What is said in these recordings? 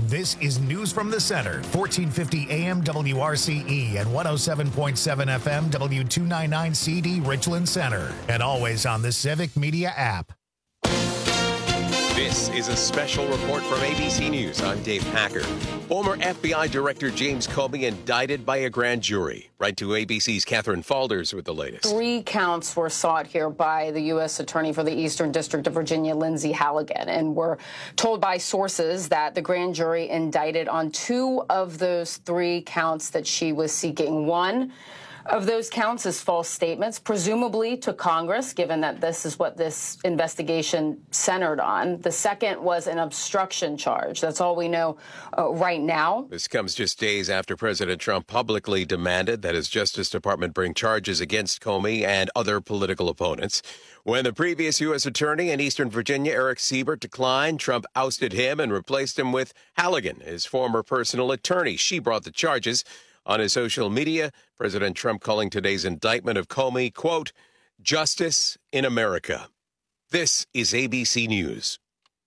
This is News from the Center, 1450 AM WRCE and 107.7 FM W299CD Richland Center, and always on the Civic Media app. This is a special report from ABC News. I'm Dave Packer. Former FBI Director James Comey indicted by a grand jury. Right to ABC's Catherine Falders with the latest. 3 counts were sought here by the U.S. Attorney for the Eastern District of Virginia, Lindsay Halligan, and were told by sources that the grand jury indicted on 2 of those 3 counts that she was seeking. One of those counts is false statements, presumably to Congress, given that this is what this investigation centered on. The second was an obstruction charge. That's all we know right now. This comes just days after President Trump publicly demanded that his Justice Department bring charges against Comey and other political opponents. When the previous U.S. Attorney in Eastern Virginia, Eric Siebert, declined, Trump ousted him and replaced him with Halligan, his former personal attorney. She brought the charges. On his social media, President Trump calling today's indictment of Comey, quote, justice in America. This is ABC News.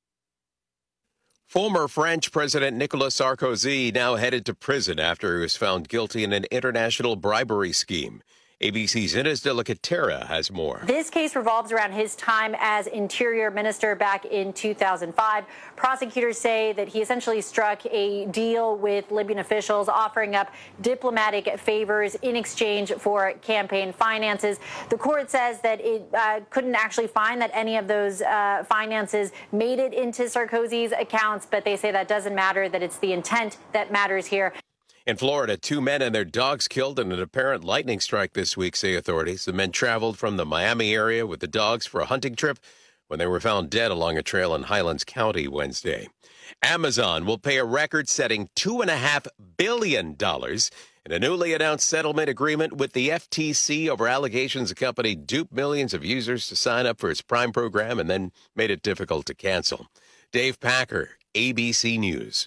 Former French President Nicolas Sarkozy now headed to prison after he was found guilty in an international bribery scheme. ABC's Inez de la Catera has more. This case revolves around his time as Interior Minister back in 2005. Prosecutors say that he essentially struck a deal with Libyan officials, offering up diplomatic favors in exchange for campaign finances. The court says that it couldn't actually find that any of those finances made it into Sarkozy's accounts, but they say that doesn't matter, that it's the intent that matters here. In Florida, 2 men and their dogs killed in an apparent lightning strike this week, say authorities. The men traveled from the Miami area with the dogs for a hunting trip when they were found dead along a trail in Highlands County Wednesday. Amazon will pay a record-setting $2.5 billion in a newly announced settlement agreement with the FTC over allegations the company duped millions of users to sign up for its Prime program and then made it difficult to cancel. Dave Packer, ABC News.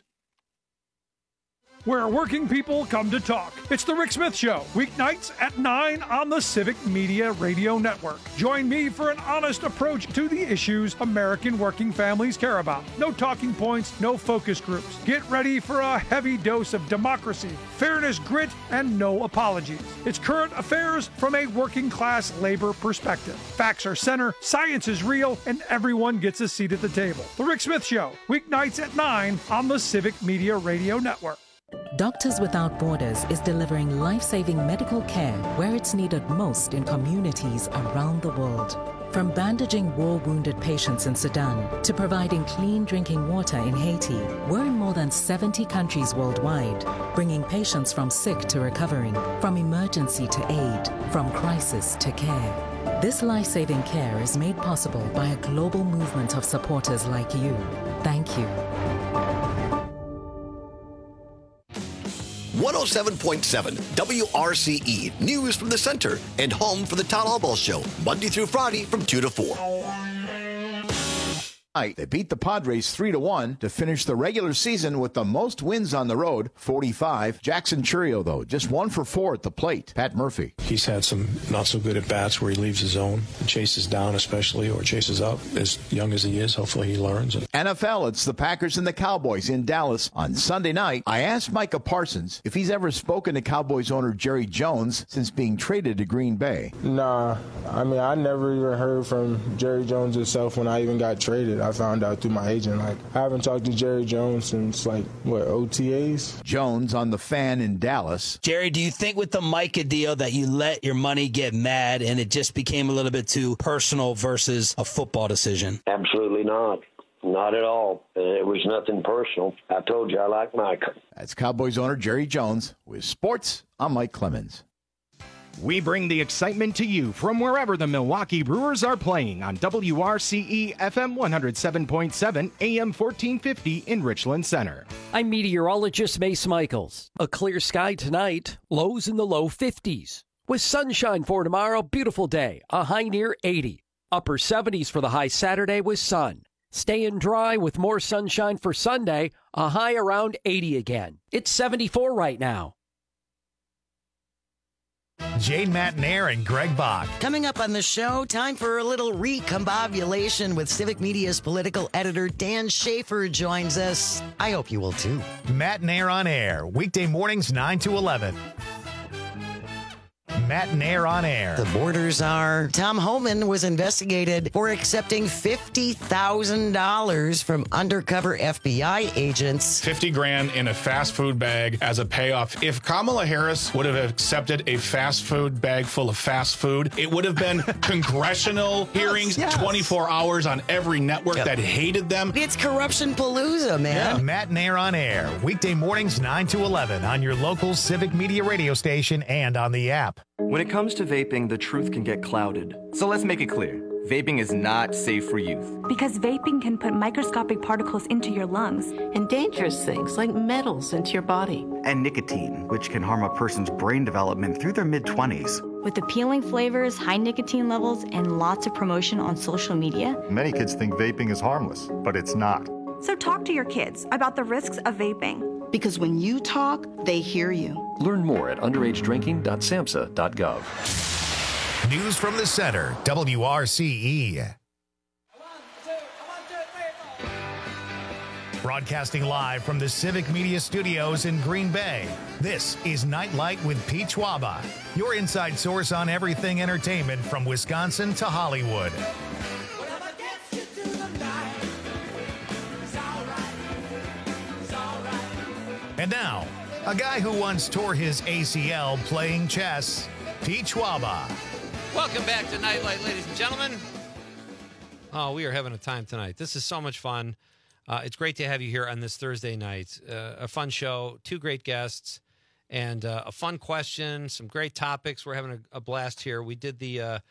Where working people come to talk. It's the Rick Smith Show, weeknights at 9 on the Civic Media Radio Network. Join me for an honest approach to the issues American working families care about. No talking points, no focus groups. Get ready for a heavy dose of democracy, fairness, grit, and no apologies. It's current affairs from a working class labor perspective. Facts are center, science is real, and everyone gets a seat at the table. The Rick Smith Show, weeknights at 9 on the Civic Media Radio Network. Doctors Without Borders is delivering life-saving medical care where it's needed most in communities around the world. From bandaging war-wounded patients in Sudan to providing clean drinking water in Haiti, we're in more than 70 countries worldwide, bringing patients from sick to recovering, from emergency to aid, from crisis to care. This life-saving care is made possible by a global movement of supporters like you. Thank you. 107.7 WRCE, news from the center and home for the Todd Albaugh Show, Monday through Friday from 2 to 4. They beat the Padres 3-1 to finish the regular season with the most wins on the road, 45. Jackson Chourio, though, just 1 for 4 at the plate. Pat Murphy. He's had some not so good at bats where he leaves his zone and chases down especially, or chases up. As young as he is, hopefully he learns. NFL, it's the Packers and the Cowboys in Dallas on Sunday night. I asked Micah Parsons if he's ever spoken to Cowboys owner Jerry Jones since being traded to Green Bay. Nah, I mean, I never even heard from Jerry Jones himself when I even got traded. I found out through my agent. I haven't talked to Jerry Jones since, OTAs? Jones on The Fan in Dallas. Jerry, do you think with the Micah deal that you let your money get mad and it just became a little bit too personal versus a football decision? Absolutely not. Not at all. It was nothing personal. I told you I like Micah. That's Cowboys owner Jerry Jones with sports. I'm Mike Clemens. We bring the excitement to you from wherever the Milwaukee Brewers are playing on WRCE FM 107.7 AM 1450 in Richland Center. I'm meteorologist Mace Michaels. A clear sky tonight, lows in the low 50s. With sunshine for tomorrow, beautiful day, a high near 80. Upper 70s for the high Saturday with sun. Staying dry with more sunshine for Sunday, a high around 80 again. It's 74 right now. Jane Matnair and Greg Bach. Coming up on the show, time for a little recombobulation with Civic Media's political editor Dan Schaefer joins us. I hope you will too. Matnair on Air, weekday mornings 9 to 11. Matnair on Air. The borders are. Tom Homan was investigated for accepting $50,000 from undercover FBI agents. $50,000 in a fast food bag as a payoff. If Kamala Harris would have accepted a fast food bag full of fast food, it would have been congressional hearings, yes. 24 hours on every network that hated them. It's corruption palooza, man. Yeah. Matnair on Air, weekday mornings 9 to 11 on your local Civic Media radio station and on the app. When it comes to vaping, the truth can get clouded. So let's make it clear. Vaping is not safe for youth. Because vaping can put microscopic particles into your lungs. And dangerous things like metals into your body. And nicotine, which can harm a person's brain development through their mid-20s. With appealing flavors, high nicotine levels, and lots of promotion on social media. Many kids think vaping is harmless, but it's not. So talk to your kids about the risks of vaping. Because when you talk, they hear you. Learn more at underagedrinking.samhsa.gov. News from the center, WRCE. Broadcasting live from the Civic Media Studios in Green Bay, this is Nightlight with Pete Schwaba, your inside source on everything entertainment from Wisconsin to Hollywood. And now, a guy who once tore his ACL playing chess, Pete Schwaba. Welcome back to Nightlight, ladies and gentlemen. Oh, we are having a time tonight. This is so much fun. It's great to have you here on this Thursday night. A fun show, two great guests, and a fun question, some great topics. We're having a blast here. We did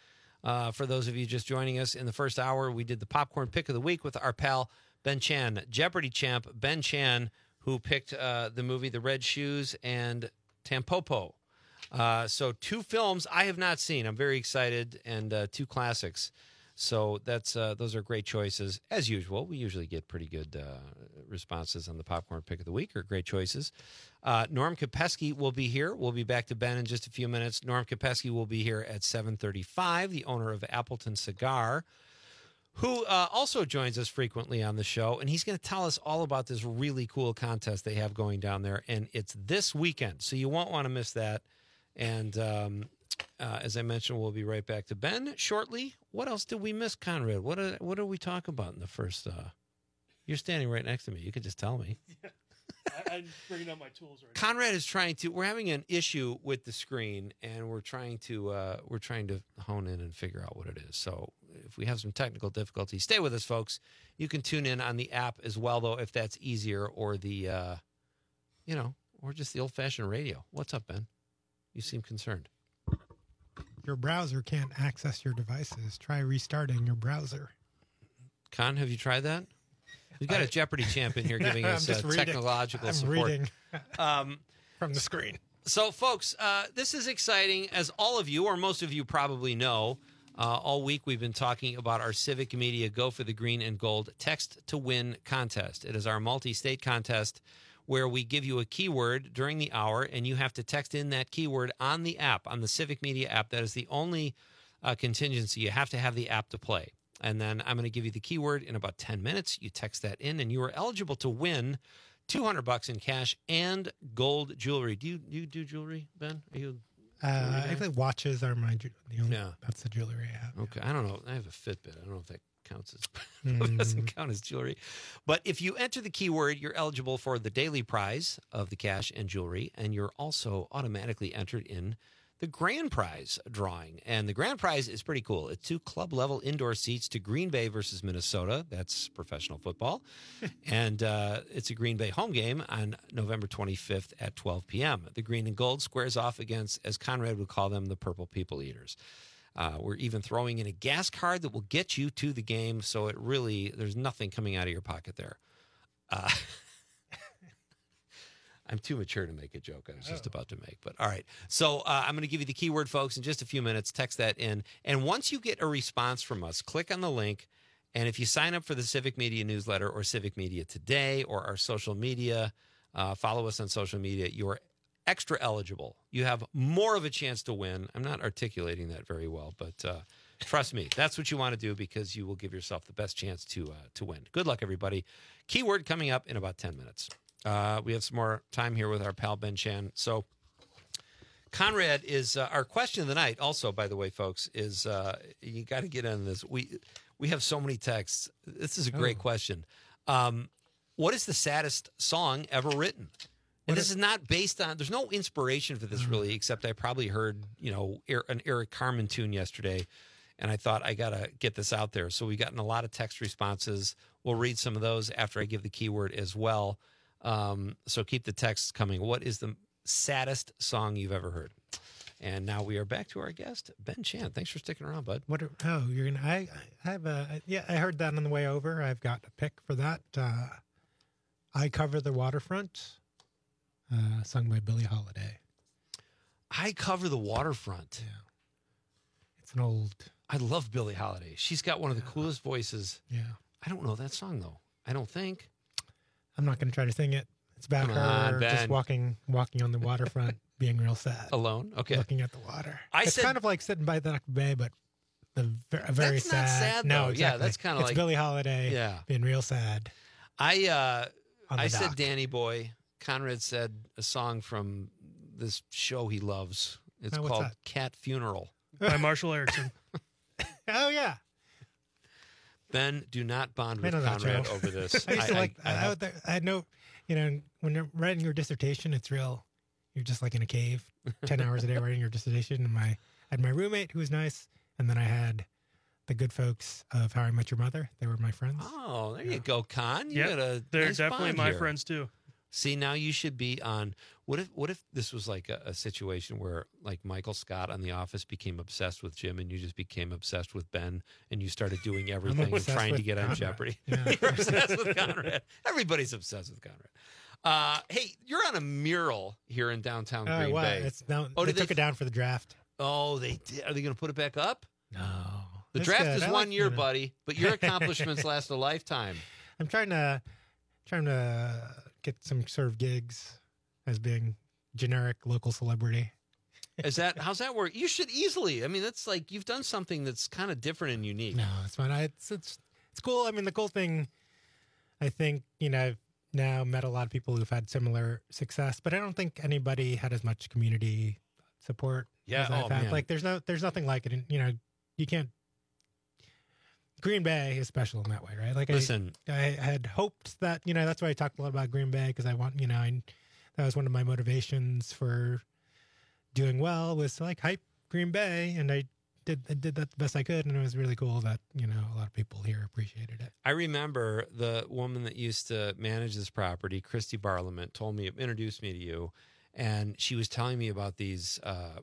for those of you just joining us in the first hour, we did the popcorn pick of the week with our pal Ben Chan, Jeopardy champ Ben Chan, who picked the movie The Red Shoes and Tampopo. So two films I have not seen. I'm very excited, and two classics. So those are great choices. As usual, we usually get pretty good responses on the Popcorn Pick of the Week, or great choices. Norm Kopeski will be here. We'll be back to Ben in just a few minutes. Norm Kopeski will be here at 7:35, the owner of Appleton Cigar, who also joins us frequently on the show, and he's going to tell us all about this really cool contest they have going down there, and it's this weekend, so you won't want to miss that. And as I mentioned, we'll be right back to Ben shortly. What else did we miss, Conrad? What did we talk about in the first? You're standing right next to me. You could just tell me. Yeah. I'm bringing out my tools right now. Conrad is trying to. We're having an issue with the screen, and we're trying to hone in and figure out what it is. So if we have some technical difficulties, stay with us, folks. You can tune in on the app as well, though, if that's easier, or or just the old-fashioned radio. What's up, Ben? You seem concerned. Your browser can't access your devices. Try restarting your browser. Con, have you tried that? We've got a Jeopardy champ in here giving us technological support. I'm reading from the screen. So, folks, this is exciting. As all of you, or most of you probably know, all week we've been talking about our Civic Media Go for the Green and Gold Text to Win contest. It is our multi-state contest where we give you a keyword during the hour, and you have to text in that keyword on the app, on the Civic Media app. That is the only contingency. You have to have the app to play. And then I'm going to give you the keyword in about 10 minutes. You text that in, and you are eligible to win $200 in cash and gold jewelry. Do you do jewelry, Ben? Are you? Actually, watches are my that's the jewelry I have. Okay, I don't know. I have a Fitbit. I don't know if that counts as doesn't count as jewelry. But if you enter the keyword, you're eligible for the daily prize of the cash and jewelry, and you're also automatically entered in the grand prize drawing. And the grand prize is pretty cool. It's 2 club-level indoor seats to Green Bay versus Minnesota. That's professional football. And it's a Green Bay home game on November 25th at 12 p.m. The green and gold squares off against, as Conrad would call them, the purple people eaters. We're even throwing in a gas card that will get you to the game, so there's nothing coming out of your pocket there. I'm too mature to make a joke I was just about to make, but all right. So I'm going to give you the keyword, folks, in just a few minutes. Text that in. And once you get a response from us, click on the link. And if you sign up for the Civic Media newsletter or Civic Media Today or our social media, follow us on social media, you're extra eligible. You have more of a chance to win. I'm not articulating that very well, but trust me, that's what you want to do because you will give yourself the best chance to win. Good luck, everybody. Keyword coming up in about 10 minutes. We have some more time here with our pal Ben Chan. So Conrad is our question of the night. Also, by the way, folks, is you got to get on this. We have so many texts. This is a great question. What is the saddest song ever written? And this is not based on, there's no inspiration for this really, except I probably heard, an Eric Carmen tune yesterday, and I thought I got to get this out there. So we've gotten a lot of text responses. We'll read some of those after I give the keyword as well. So keep the texts coming. What is the saddest song you've ever heard? And now we are back to our guest, Ben Chan. Thanks for sticking around, bud. You're gonna? I have I heard that on the way over. I've got a pick for that. I Cover the Waterfront, sung by Billie Holiday. I Cover the Waterfront. Yeah, it's an old. I love Billie Holiday. She's got one of the coolest voices. Yeah, I don't know that song though. I don't think. I'm not going to try to sing it. It's about her just walking on the waterfront, being real sad. Alone? Okay. Looking at the water. It's kind of like sitting by the Bay, but a very that's sad. Not sad, no, though. Exactly. Yeah, that's kind of like Billie Holiday being real sad. I said Danny Boy. Conrad said a song from this show he loves. It's called Cat Funeral. By Marshall Erickson. Oh, yeah. Ben, do not bond with Conrad over this. I used to I had no, when you're writing your dissertation, it's real. You're just like in a cave, 10 hours a day writing your dissertation. And I had my roommate who was nice, and then I had the good folks of How I Met Your Mother. They were my friends. Oh, there you go, Con. They're definitely my friends too. See, now you should be on. What if this was like a situation where like Michael Scott on The Office became obsessed with Jim and you just became obsessed with Ben and you started doing everything and trying to get on Jeopardy? Yeah. You're obsessed with Conrad. Everybody's obsessed with Conrad. Hey, you're on a mural here in downtown Green Bay. It's down, they took it down for the draft. Oh, they did. Are they going to put it back up? No. The draft is 1 year, buddy, but your accomplishments last a lifetime. I'm trying to get some sort of gigs as being generic local celebrity. How's that work? You should easily. I mean, that's like you've done something that's kind of different and unique. No, it's fine. It's cool. I mean, the cool thing, I think, I've now met a lot of people who've had similar success, but I don't think anybody had as much community support as I've had. Man. Like there's nothing like it. And, you can't. Green Bay is special in that way, right? Like, listen, I had hoped that, that's why I talked a lot about Green Bay, because I want, that was one of my motivations for doing well was to like hype Green Bay, and I did that the best I could, and it was really cool that, a lot of people here appreciated it. I remember the woman that used to manage this property, Christy Barlament, introduced me to you, and she was telling me about these,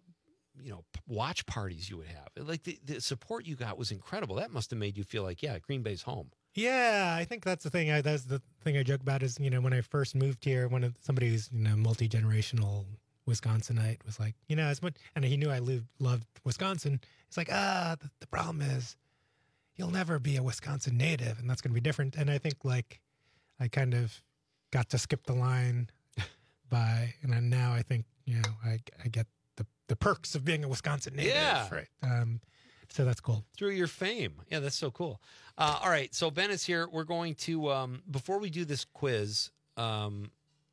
watch parties you would have. Like the support you got was incredible. That must have made you feel like, Green Bay's home. Yeah, I think that's the thing. That's the thing I joke about is, when I first moved here, somebody who's, multi-generational Wisconsinite was like, as much, and he knew I loved Wisconsin. It's like, the problem is you'll never be a Wisconsin native, and that's going to be different. And I think like I kind of got to skip the line and now I think, I get the perks of being a Wisconsin native. Yeah. Right. So that's cool. Through your fame. Yeah, that's so cool. All right. So Ben is here. We're going to, before we do this quiz, Conrad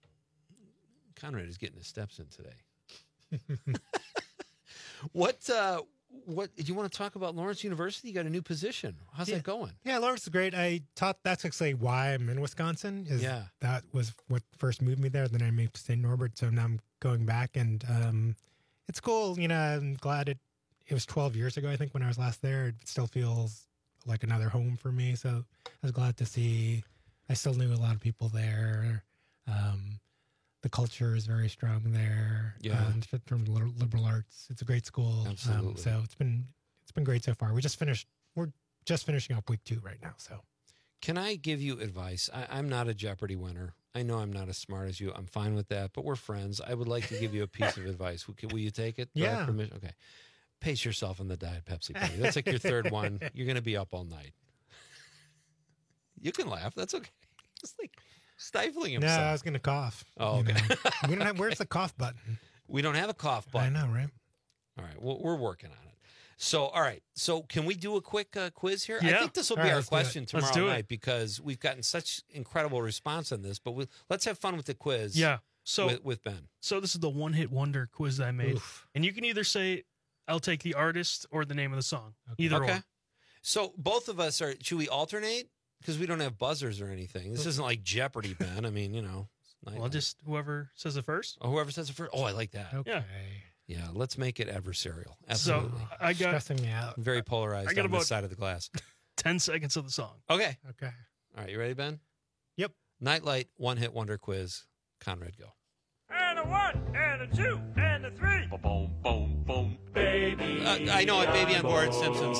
is getting his steps in today. What do you want to talk about Lawrence University? You got a new position. How's that going? Yeah, Lawrence is great. That's actually why I'm in Wisconsin. That was what first moved me there. Then I moved to St. Norbert. So now I'm going back, and it's cool. I'm glad it was 12 years ago, I think, when I was last there. It still feels like another home for me. So I was glad to see. I still knew a lot of people there. The culture is very strong there. Yeah. From liberal arts, it's a great school. Absolutely. So it's been great so far. We're just finishing up week 2 right now. So can I give you advice? I'm not a Jeopardy winner. I know I'm not as smart as you. I'm fine with that, but we're friends. I would like to give you a piece of advice. Will you take it? Yeah. Okay. Pace yourself on the Diet Pepsi, buddy. That's like your third one. You're going to be up all night. You can laugh. That's okay. It's like stifling himself. No, I was going to cough. Oh, okay. We don't have. Where's the cough button? We don't have a cough button. I know, right? All right, well, we're working on it. So, all right. So, can we do a quick quiz here? Yeah. I think this will be All right, our let's do question it. tomorrow night because we've gotten such incredible response on this. But let's have fun with the quiz. Yeah. So with Ben. So this is the one-hit wonder quiz that I made, and you can either say I'll take the artist or the name of the song. Either or. So both of us are. Should we alternate? Because we don't have buzzers or anything. This isn't like Jeopardy, Ben. I mean, you know. Well, just whoever says it first. Oh, whoever says it first. Oh, I like that. Okay. Yeah, let's make it adversarial. Absolutely. So I got stressing me out. Very polarized I got on about this side of the glass. 10 seconds of the song. Okay. Okay. All right, you ready, Ben? Yep. Nightlight one-hit wonder quiz. Conrad, go. And a 1, and a 2, and a 3. Boom, boom, boom, baby. I know it, Baby on Board, Simpsons.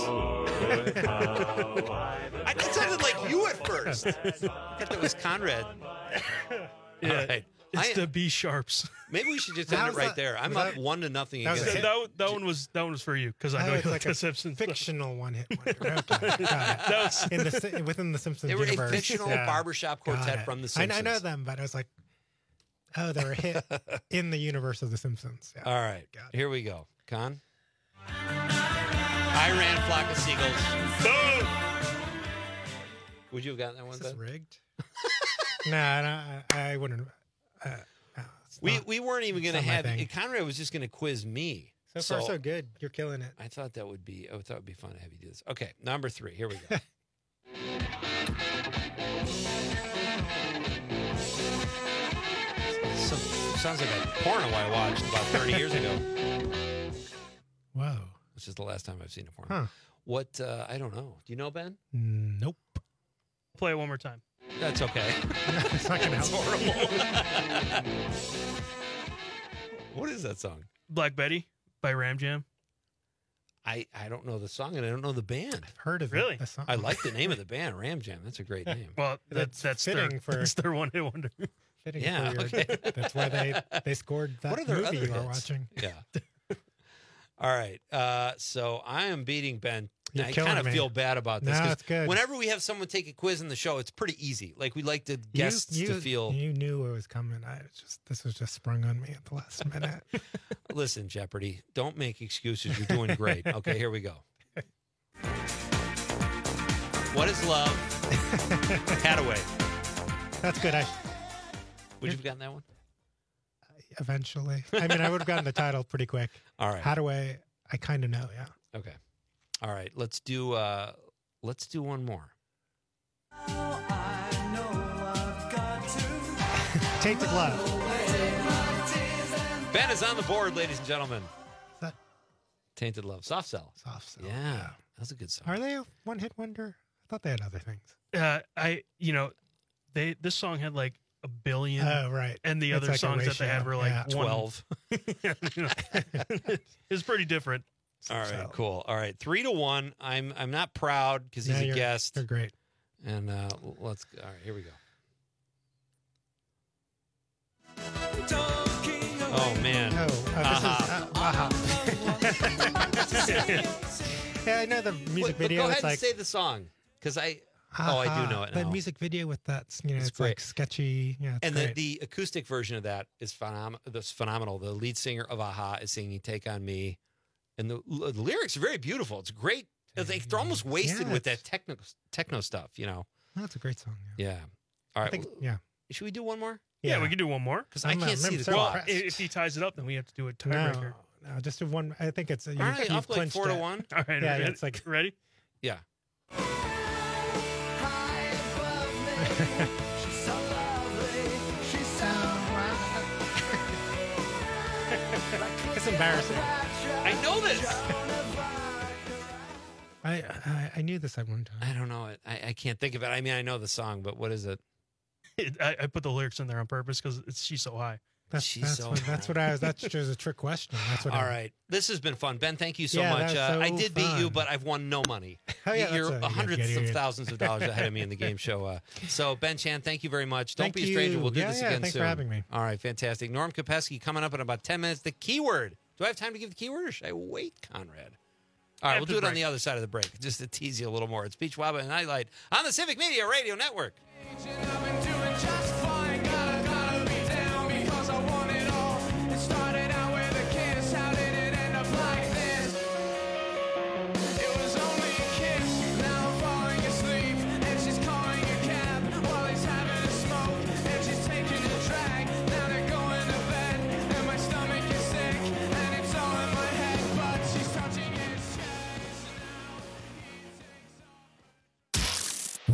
It sounded like you at first. I thought that was Conrad. Yeah, All right. it's the B sharps. Maybe we should just end it right there. I'm up 1-0 against it. That one was for you because I know it's you like the a Simpsons. fictional one-hit wonder. Okay, got it. Within the Simpsons They were universe. a fictional barbershop quartet from The Simpsons. I know them, but I was like, oh, they're a hit in the universe of The Simpsons. Yeah. All right, here we go. Con? I ran Flock of Seagulls. Would you have gotten that one, Is this Ben? rigged? No, I wouldn't. We weren't even going to not my have thing. Conrad was just going to quiz me. So far, so good. You're killing it. I thought that would be fun to have you do this. Okay, number 3. Here we go. Sounds like a porno I watched about 30 years ago. Whoa. Which is the last time I've seen a porno. Huh. What? I don't know. Do you know, Ben? Nope. Play it one more time. That's okay. It's not gonna It's help. horrible. What is that song? Black Betty by Ram Jam. I don't know the song and I don't know the band. I've heard of Really? the song. I like the name of the band, Ram Jam. That's a great name. Well, That's that's fitting that's their one-hit wonder. Fitting Yeah, for your, okay. That's why they scored that What are their movie other you were hits? watching. Yeah. All right. So I am beating Ben. You're I killing kind of me. feel bad about this. No, 'cause it's good. Whenever we have someone take a quiz in the show, it's pretty easy. Like we like the guests to feel. You knew it was coming. This was just sprung on me at the last minute. Listen, Jeopardy, don't make excuses. You're doing great. Okay, here we go. What is love? Hadaway. That's good. Would you have gotten that one? Eventually. I mean, I would have gotten the title pretty quick. All right. Hadaway, I kind of know, yeah. Okay. All right. Let's do one more. Tainted Love. Ben is on the board, ladies and gentlemen. that- Tainted Love. Soft Cell. Soft Cell. Yeah. That's a good song. Are they a one-hit wonder? I thought they had other things. This song had like a billion. Oh, right. And the It's other like a songs that they had ratio. were like Yeah. 12. It's pretty different. All right, cool. All right, 3-1. I'm not proud because he's No, a you're- guest. You're great. And let's. All right, here we go. Oh man. Oh, this is yeah, I know the music video. Go It's ahead like and say the song because I do know it now. The music video with that, it's great. like sketchy. Yeah, it's And great. the acoustic version of that is phenomenal. The lead singer of Aha is singing "Take on Me," and the lyrics are very beautiful. It's great. It's like they're almost wasted Yeah, with that techno stuff. You know. That's a great song. Yeah. All right. Yeah. Should we do one more? Yeah, we can do one more. Because I can't see the clock. If he ties it up, then we have to do a No, tiebreaker. no, just do one. I think it's All right, you've up like clinched 4-1. it. All right, Yeah, ready? it's like ready. Yeah. It's embarrassing. I know this. I knew this at one time. I don't know it. I can't think of it. I mean, I know the song, but what is it? I put the lyrics in there on purpose because she's so high. She's That's what I was. That's just a trick question. That's what. All right. This has been fun. Ben, thank you so Yeah, much. that's so I did beat you, fun. but I've won no money. Oh, yeah, You're that's hundreds good of idiot. thousands of dollars ahead of me in the game show. So, Ben Chan, thank you very much. Don't Thank be a stranger. you. We'll do Yeah, this yeah, again thanks soon. for having me. All right, fantastic. Norm Kopesky coming up in about 10 minutes. The keyword. Do I have time to give the keyword or should I wait, Conrad? All right, we'll do it on the other side of the break, just to tease you a little more. It's Beach Wabba and Nightlight on the Civic Media Radio Network. Started out with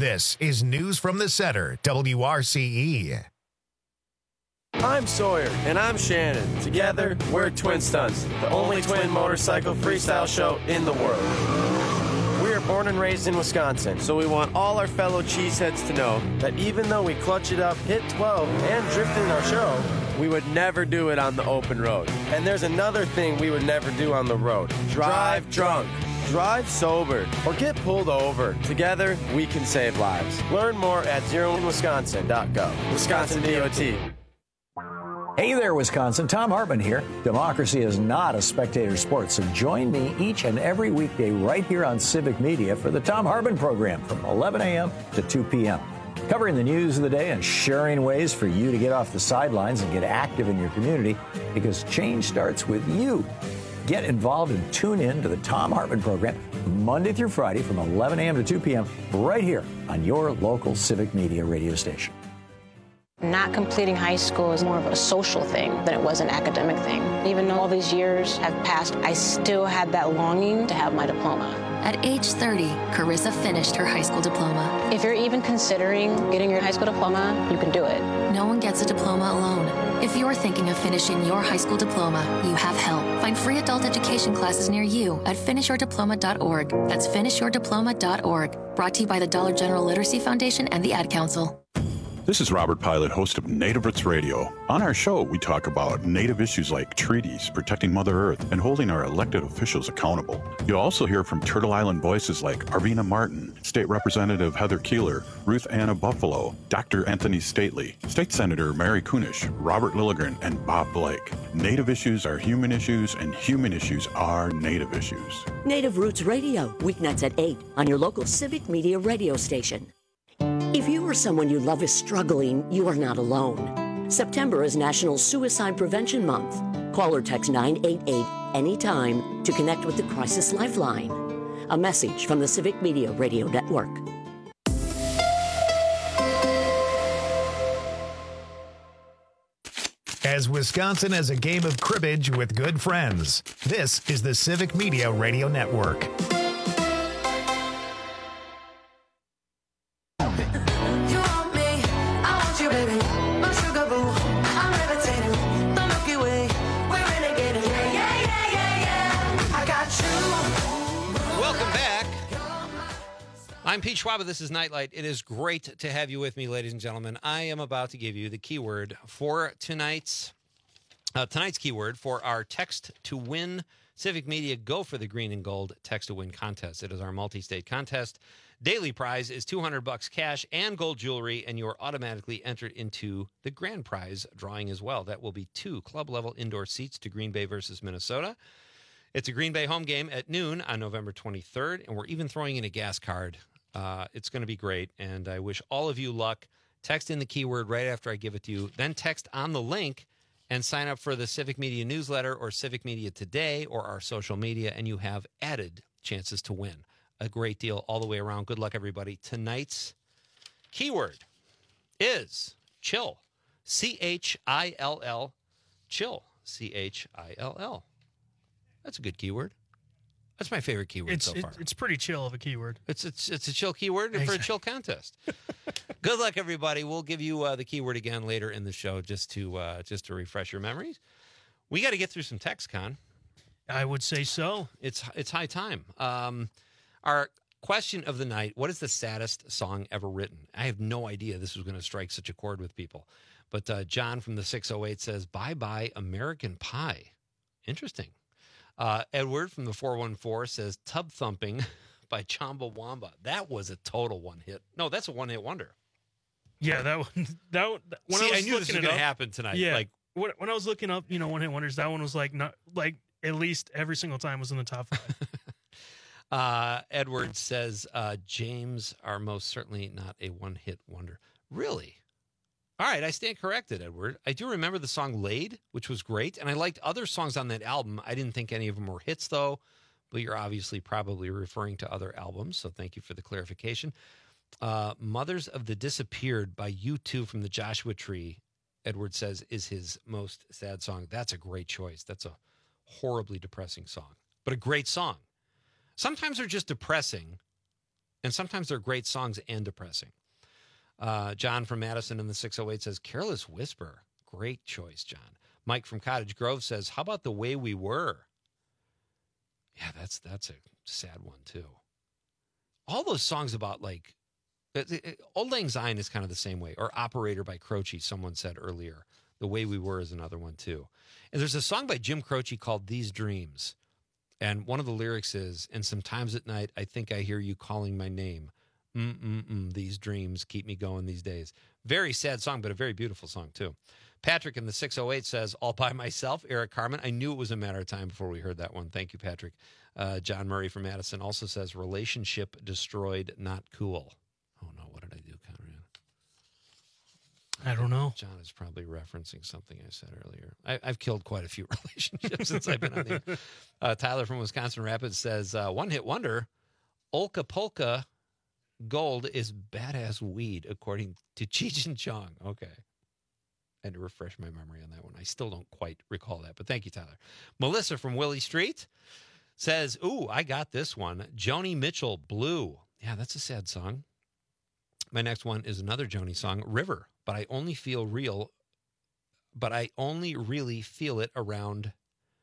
This is News from the Center, WRCE. I'm Sawyer. And I'm Shannon. Together, we're Twin Stunts, the only twin motorcycle freestyle show in the world. We are born and raised in Wisconsin, so we want all our fellow cheeseheads to know that even though we clutch it up, hit 12, and drift in our show, we would never do it on the open road. And there's another thing we would never do on the road. Drive drunk. Drive sober or get pulled over. Together, we can save lives. Learn more at zeroinwisconsin.gov. Wisconsin DOT. Hey there, Wisconsin. Tom Hartman here. Democracy is not a spectator sport, so join me each and every weekday right here on Civic Media for the Tom Hartman program from 11 a.m. to 2 p.m. Covering the news of the day and sharing ways for you to get off the sidelines and get active in your community, because change starts with you. Get involved and tune in to the Tom Hartman program Monday through Friday from 11 a.m. to 2 p.m. right here on your local Civic Media radio station. Not completing high school is more of a social thing than it was an academic thing. Even though all these years have passed, I still had that longing to have my diploma. At age 30, Carissa finished her high school diploma. If you're even considering getting your high school diploma, you can do it. No one gets a diploma alone. If you're thinking of finishing your high school diploma, you have help. Find free adult education classes near you at finishyourdiploma.org. That's finishyourdiploma.org. Brought to you by the Dollar General Literacy Foundation and the Ad Council. This is Robert Pilot, host of Native Roots Radio. On our show, we talk about Native issues like treaties, protecting Mother Earth, and holding our elected officials accountable. You'll also hear from Turtle Island voices like Arvina Martin, State Representative Heather Keeler, Ruth Anna Buffalo, Dr. Anthony Stately, State Senator Mary Kunish, Robert Lilligren, and Bob Blake. Native issues are human issues, and human issues are Native issues. Native Roots Radio, weeknights at 8 on your local Civic Media radio station. If you or someone you love is struggling, you are not alone. September is National Suicide Prevention Month. Call or text 988 anytime to connect with the Crisis Lifeline. A message from the Civic Media Radio Network. As Wisconsin has a game of cribbage with good friends, this is the Civic Media Radio Network. I'm Pete Schwab. This is Nightlight. It is great to have you with me, ladies and gentlemen. I am about to give you the keyword for tonight's keyword for our Text to Win Civic Media Go for the Green and Gold Text to Win contest. It is our multi-state contest. Daily prize is $200 cash and gold jewelry, and you are automatically entered into the grand prize drawing as well. That will be 2 club-level indoor seats to Green Bay versus Minnesota. It's a Green Bay home game at noon on November 23rd, and we're even throwing in a gas card. It's going to be great, and I wish all of you luck. Text in the keyword right after I give it to you. Then text on the link and sign up for the Civic Media newsletter or Civic Media Today or our social media, and you have added chances to win. A great deal all the way around. Good luck, everybody. Tonight's keyword is chill. C-H-I-L-L. Chill. C-H-I-L-L. That's a good keyword. That's my favorite keyword so far. It's pretty chill of a keyword. It's a chill keyword for a chill contest. Good luck, everybody. We'll give you the keyword again later in the show just to refresh your memories. We got to get through some text, Con. I would say so. It's high time. Our question of the night: what is the saddest song ever written? I have no idea this was going to strike such a chord with people. But John from the 608 says, "Bye Bye American Pie." Interesting. Edward from the 414 says Tub Thumping by Chumbawamba. That was a total one hit. No, that's a one hit wonder. Yeah, that one. I knew this was going to happen tonight. Yeah, like when I was looking up, one hit wonders, that one was not at least every single time was in the top 5. Edward says James are most certainly not a one hit wonder. Really? All right, I stand corrected, Edward. I do remember the song Laid, which was great, and I liked other songs on that album. I didn't think any of them were hits, though, but you're obviously probably referring to other albums, so thank you for the clarification. Mothers of the Disappeared by U2 from the Joshua Tree, Edward says, is his most sad song. That's a great choice. That's a horribly depressing song, but a great song. Sometimes they're just depressing, And sometimes they're great songs and depressing. John from Madison in the 608 says, Careless Whisper. Great choice, John. Mike from Cottage Grove says, how about The Way We Were? Yeah, that's a sad one, too. All those songs about, like, Old Lang Syne is kind of the same way. Or Operator by Croce, someone said earlier. The Way We Were is another one, too. And there's a song by Jim Croce called These Dreams. And one of the lyrics is, and sometimes at night, I think I hear you calling my name. These dreams keep me going these days. Very sad song, but a very beautiful song, too. Patrick in the 608 says, All by Myself, Eric Carmen. I knew it was a matter of time before we heard that one. Thank you, Patrick. John Murray from Madison also says, Relationship Destroyed, Not Cool. Oh, no, what did I do, Conrad? I don't know. John is probably referencing something I said earlier. I've killed quite a few relationships since I've been on the air. Tyler from Wisconsin Rapids says, one-hit wonder, Olka Polka Gold is badass weed, according to Cheech and Chong. Okay. I had to refresh my memory on that one. I still don't quite recall that, but thank you, Tyler. Melissa from Willie Street says, ooh, I got this one. Joni Mitchell, Blue. Yeah, that's a sad song. My next one is another Joni song, River. But I only really feel it around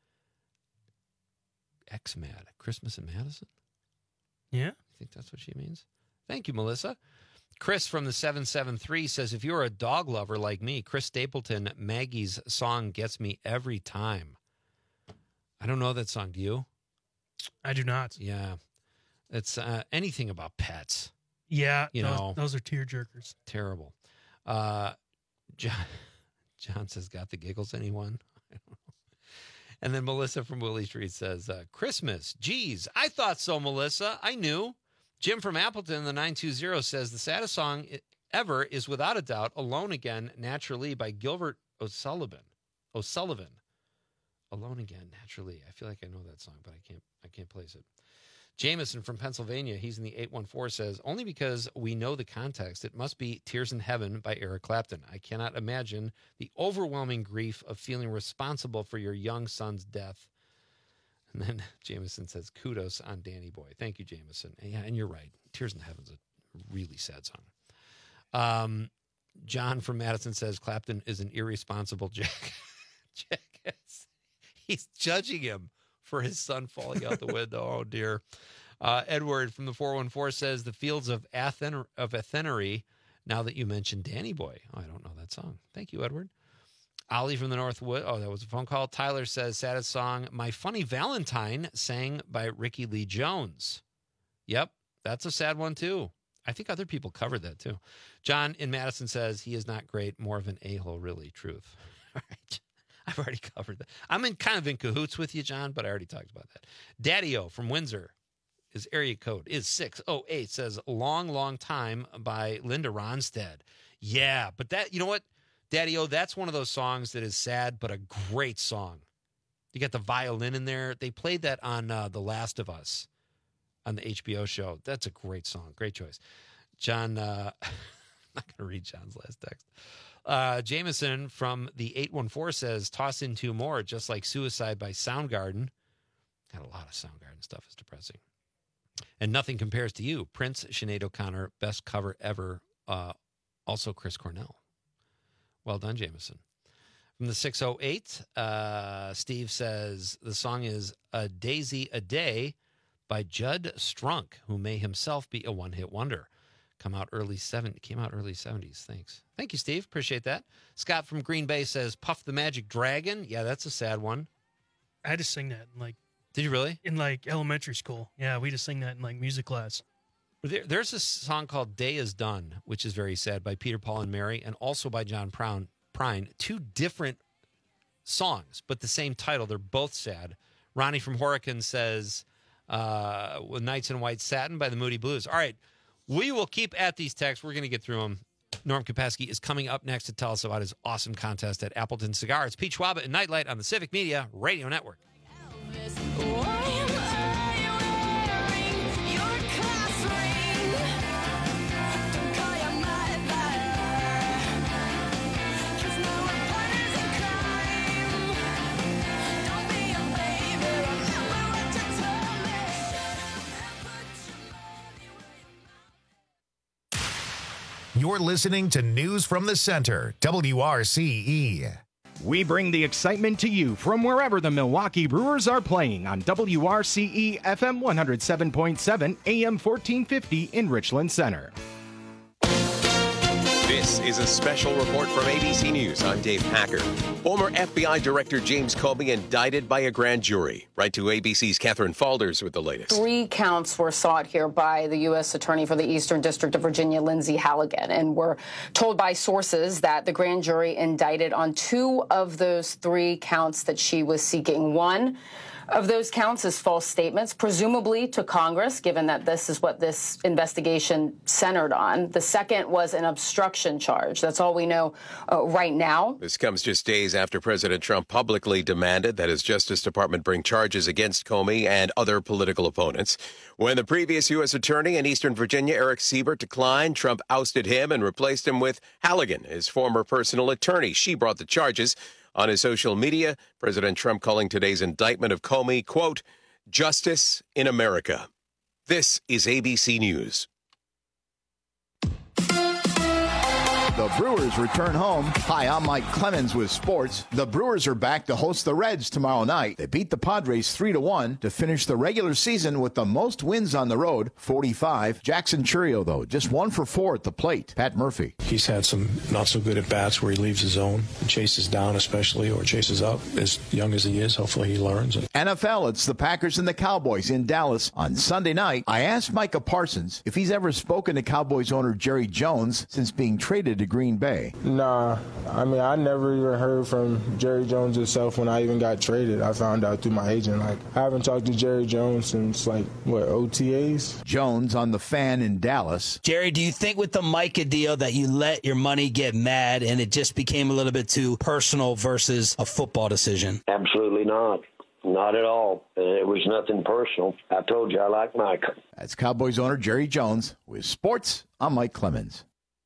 X-Mad, Christmas in Madison. Yeah. I think that's what she means. Thank you, Melissa. Chris from the 773 says, if you're a dog lover like me, Chris Stapleton, Maggie's song gets me every time. I don't know that song. Do you? I do not. Yeah. It's anything about pets. Yeah. You know, those are tearjerkers. Terrible. John says, got the giggles, anyone? I don't know. And then Melissa from Willie Street says, Christmas. Geez, I thought so, Melissa. I knew. Jim from Appleton, the 920, says, the saddest song ever is without a doubt Alone Again, Naturally by Gilbert O'Sullivan. Alone Again, Naturally. I feel like I know that song, but I can't place it. Jameson from Pennsylvania, he's in the 814, says, only because we know the context, it must be Tears in Heaven by Eric Clapton. I cannot imagine the overwhelming grief of feeling responsible for your young son's death. And then Jameson says, kudos on Danny Boy. Thank you, Jameson. Yeah, and you're right. Tears in Heaven's a really sad song. John from Madison says, Clapton is an irresponsible jackass. He's judging him for his son falling out the window. Oh, dear. Edward from the 414 says, the fields of Athenery, now that you mentioned Danny Boy. Oh, I don't know that song. Thank you, Edward. Ollie from the Northwood. Oh, that was a phone call. Tyler says, saddest song, My Funny Valentine, sang by Ricky Lee Jones. Yep, that's a sad one, too. I think other people covered that, too. John in Madison says, he is not great, more of an a-hole, really, truth. All right. I've already covered that. I'm kind of in cahoots with you, John, but I already talked about that. Daddy-O from Windsor, his area code is 608, says, Long Time by Linda Ronstadt. Yeah, but that, you know what? Daddy-O, that's one of those songs that is sad, but a great song. You got the violin in there. They played that on The Last of Us on the HBO show. That's a great song. Great choice. John, I'm not going to read John's last text. Jameson from the 814 says, toss in two more, just like Suicide by Soundgarden. Got a lot of Soundgarden stuff. It's depressing. And Nothing Compares to You. Prince, Sinead O'Connor, best cover ever. Also Chris Cornell. Well done, Jameson. From the 608, Steve says the song is A Daisy a Day by Judd Strunk, who may himself be a one-hit wonder. Came out early 70s. Thanks. Thank you, Steve. Appreciate that. Scott from Green Bay says Puff the Magic Dragon. Yeah, that's a sad one. I had to sing that in Did you really? In elementary school. Yeah, we just sing that in music class. There's a song called Day Is Done, which is very sad, by Peter, Paul, and Mary, and also by John Prine. Two different songs, but the same title. They're both sad. Ronnie from Horicon says Nights in White Satin by the Moody Blues. All right, we will keep at these texts. We're going to get through them. Norm Kapesky is coming up next to tell us about his awesome contest at Appleton Cigar. It's Pete Schwaba and Nightlight on the Civic Media Radio Network. You're listening to News from the Center, WRCE. We bring the excitement to you from wherever the Milwaukee Brewers are playing on WRCE FM 107.7 AM 1450 in Richland Center. This is a special report from ABC News. I'm Dave Packer. Former FBI Director James Comey indicted by a grand jury. Right to ABC's Catherine Falders with the latest. 3 counts were sought here by the U.S. Attorney for the Eastern District of Virginia, Lindsay Halligan, and were told by sources that the grand jury indicted on 2 of those 3 counts that she was seeking. One of those counts is false statements, presumably to Congress, given that this is what this investigation centered on. The second was an obstruction charge. That's all we know right now. This comes just days after President Trump publicly demanded that his Justice Department bring charges against Comey and other political opponents. When the previous U.S. Attorney in Eastern Virginia, Eric Siebert, declined, Trump ousted him and replaced him with Halligan, his former personal attorney. She brought the charges. On his social media, President Trump calling today's indictment of Comey, quote, "Justice in America." This is ABC News. The Brewers return home. Hi, I'm Mike Clemens with sports. The Brewers are back to host the Reds tomorrow night. They beat the Padres 3-1 to finish the regular season with the most wins on the road, 45. Jackson Chourio, though, just 1 for 4 at the plate. Pat Murphy. He's had some not so good at-bats where he leaves his zone and chases down especially, or chases up. As young as he is, hopefully he learns. NFL, it's the Packers and the Cowboys in Dallas on Sunday night. I asked Micah Parsons if he's ever spoken to Cowboys owner Jerry Jones since being traded to Green Bay. Nah, I mean, I never even heard from Jerry Jones himself when I even got traded. I found out through my agent. I haven't talked to Jerry Jones since, OTAs? Jones on The Fan in Dallas. Jerry, do you think with the Micah deal that you let your money get mad and it just became a little bit too personal versus a football decision? Absolutely not. Not at all. It was nothing personal. I told you I like Micah. That's Cowboys owner Jerry Jones. With sports, I'm Mike Clemens.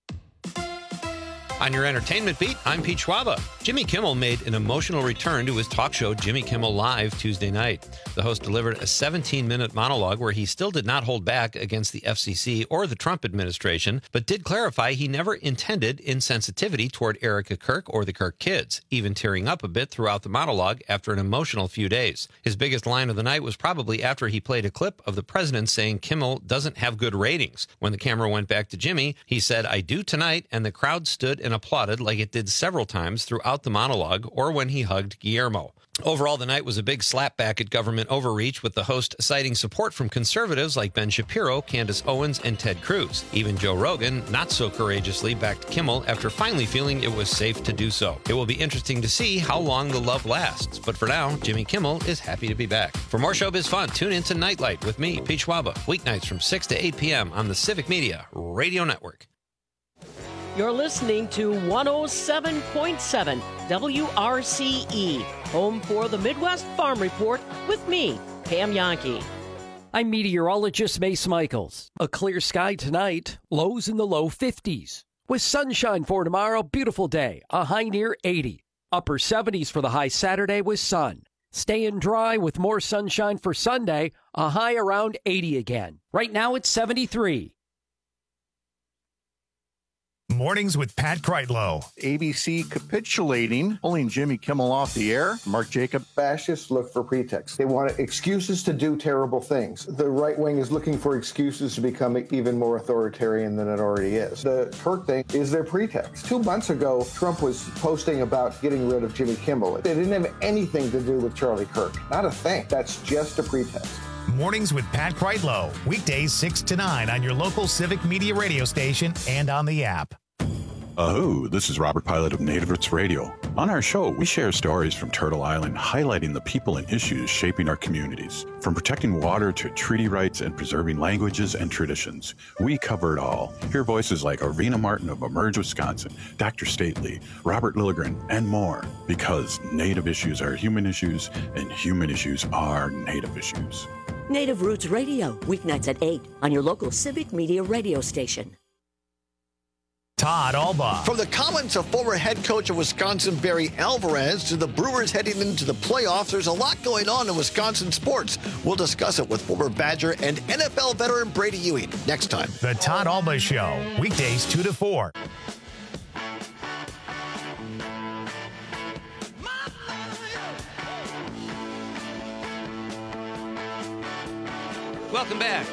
On your entertainment beat, I'm Pete Schwaba. Jimmy Kimmel made an emotional return to his talk show, Jimmy Kimmel Live, Tuesday night. The host delivered a 17-minute monologue where he still did not hold back against the FCC or the Trump administration, but did clarify he never intended insensitivity toward Erica Kirk or the Kirk kids, even tearing up a bit throughout the monologue after an emotional few days. His biggest line of the night was probably after he played a clip of the president saying Kimmel doesn't have good ratings. When the camera went back to Jimmy, he said, "I do tonight," and the crowd stood and applauded like it did several times throughout the monologue or when he hugged Guillermo. Overall, the night was a big slapback at government overreach, with the host citing support from conservatives like Ben Shapiro, Candace Owens, and Ted Cruz. Even Joe Rogan, not so courageously, backed Kimmel after finally feeling it was safe to do so. It will be interesting to see how long the love lasts, but for now, Jimmy Kimmel is happy to be back. For more showbiz fun, tune in to Nightlight with me, Pete Schwaba, weeknights from 6 to 8 p.m. on the Civic Media Radio Network. You're listening to 107.7 WRCE, home for the Midwest Farm Report with me, Pam Yankee. I'm meteorologist Mace Michaels. A clear sky tonight, lows in the low 50s. With sunshine for tomorrow, beautiful day, a high near 80. Upper 70s for the high Saturday with sun. Staying dry with more sunshine for Sunday, a high around 80 again. Right now it's 73. Mornings with Pat Kreitlow. ABC capitulating, pulling Jimmy Kimmel off the air. Mark Jacob. Fascists look for pretexts. They want excuses to do terrible things. The right wing is looking for excuses to become even more authoritarian than it already is. The Kirk thing is their pretext. 2 months ago, Trump was posting about getting rid of Jimmy Kimmel. It didn't have anything to do with Charlie Kirk. Not a thing. That's just a pretext. Mornings with Pat Kreitlow. Weekdays 6 to 9 on your local Civic Media radio station and on the app. This is Robert Pilot of Native Roots Radio. On our show, we share stories from Turtle Island, highlighting the people and issues shaping our communities. From protecting water to treaty rights and preserving languages and traditions, we cover it all. Hear voices like Arvina Martin of Emerge, Wisconsin, Dr. Stately, Robert Lilligren, and more. Because Native issues are human issues, and human issues are Native issues. Native Roots Radio, weeknights at 8 on your local Civic Media radio station. Todd Alba. From the comments of former head coach of Wisconsin, Barry Alvarez, to the Brewers heading into the playoffs, there's a lot going on in Wisconsin sports. We'll discuss it with former Badger and NFL veteran Brady Ewing next time. The Todd Alba Show, weekdays 2 to 4. Welcome back.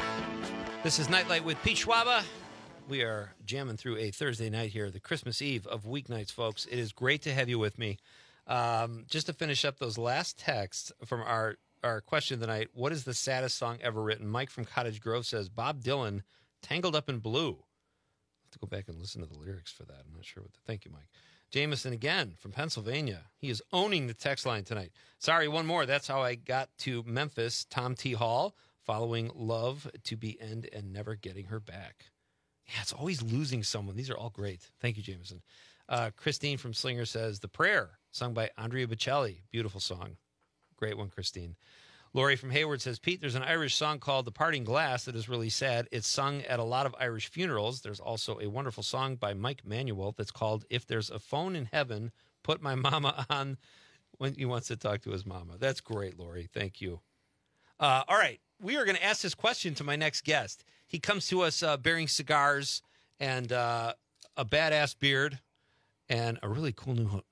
This is Nightlight with Pete Schwaba. We are jamming through a Thursday night here, the Christmas Eve of weeknights, folks. It is great to have you with me. Just to finish up those last texts from our question tonight, what is the saddest song ever written? Mike from Cottage Grove says, Bob Dylan, Tangled Up in Blue. I'll have to go back and listen to the lyrics for that. I'm not sure what to thank you, Mike. Jameson again from Pennsylvania. He is owning the text line tonight. Sorry, one more. That's how I got to Memphis. Tom T. Hall, following Love to Be End and Never Getting Her Back. Yeah, it's always losing someone. These are all great. Thank you, Jameson. Christine from Slinger says, The Prayer, sung by Andrea Bocelli. Beautiful song. Great one, Christine. Lori from Hayward says, Pete, there's an Irish song called The Parting Glass that is really sad. It's sung at a lot of Irish funerals. There's also a wonderful song by Mike Manuel that's called If There's a Phone in Heaven, Put My Mama On when he wants to talk to his mama. That's great, Lori. Thank you. All right. We are going to ask this question to my next guest. He comes to us bearing cigars and a badass beard and a really cool new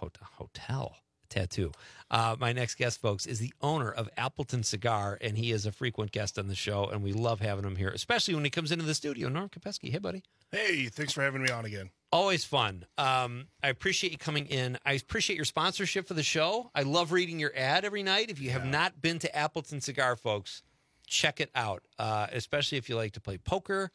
hotel tattoo. My next guest, folks, is the owner of Appleton Cigar, and he is a frequent guest on the show, and we love having him here, especially when he comes into the studio. Norm Kopeski, hey, buddy. Hey, thanks for having me on again. Always fun. I appreciate you coming in. I appreciate your sponsorship for the show. I love reading your ad every night. If you have not been to Appleton Cigar, folks, check it out, especially if you like to play poker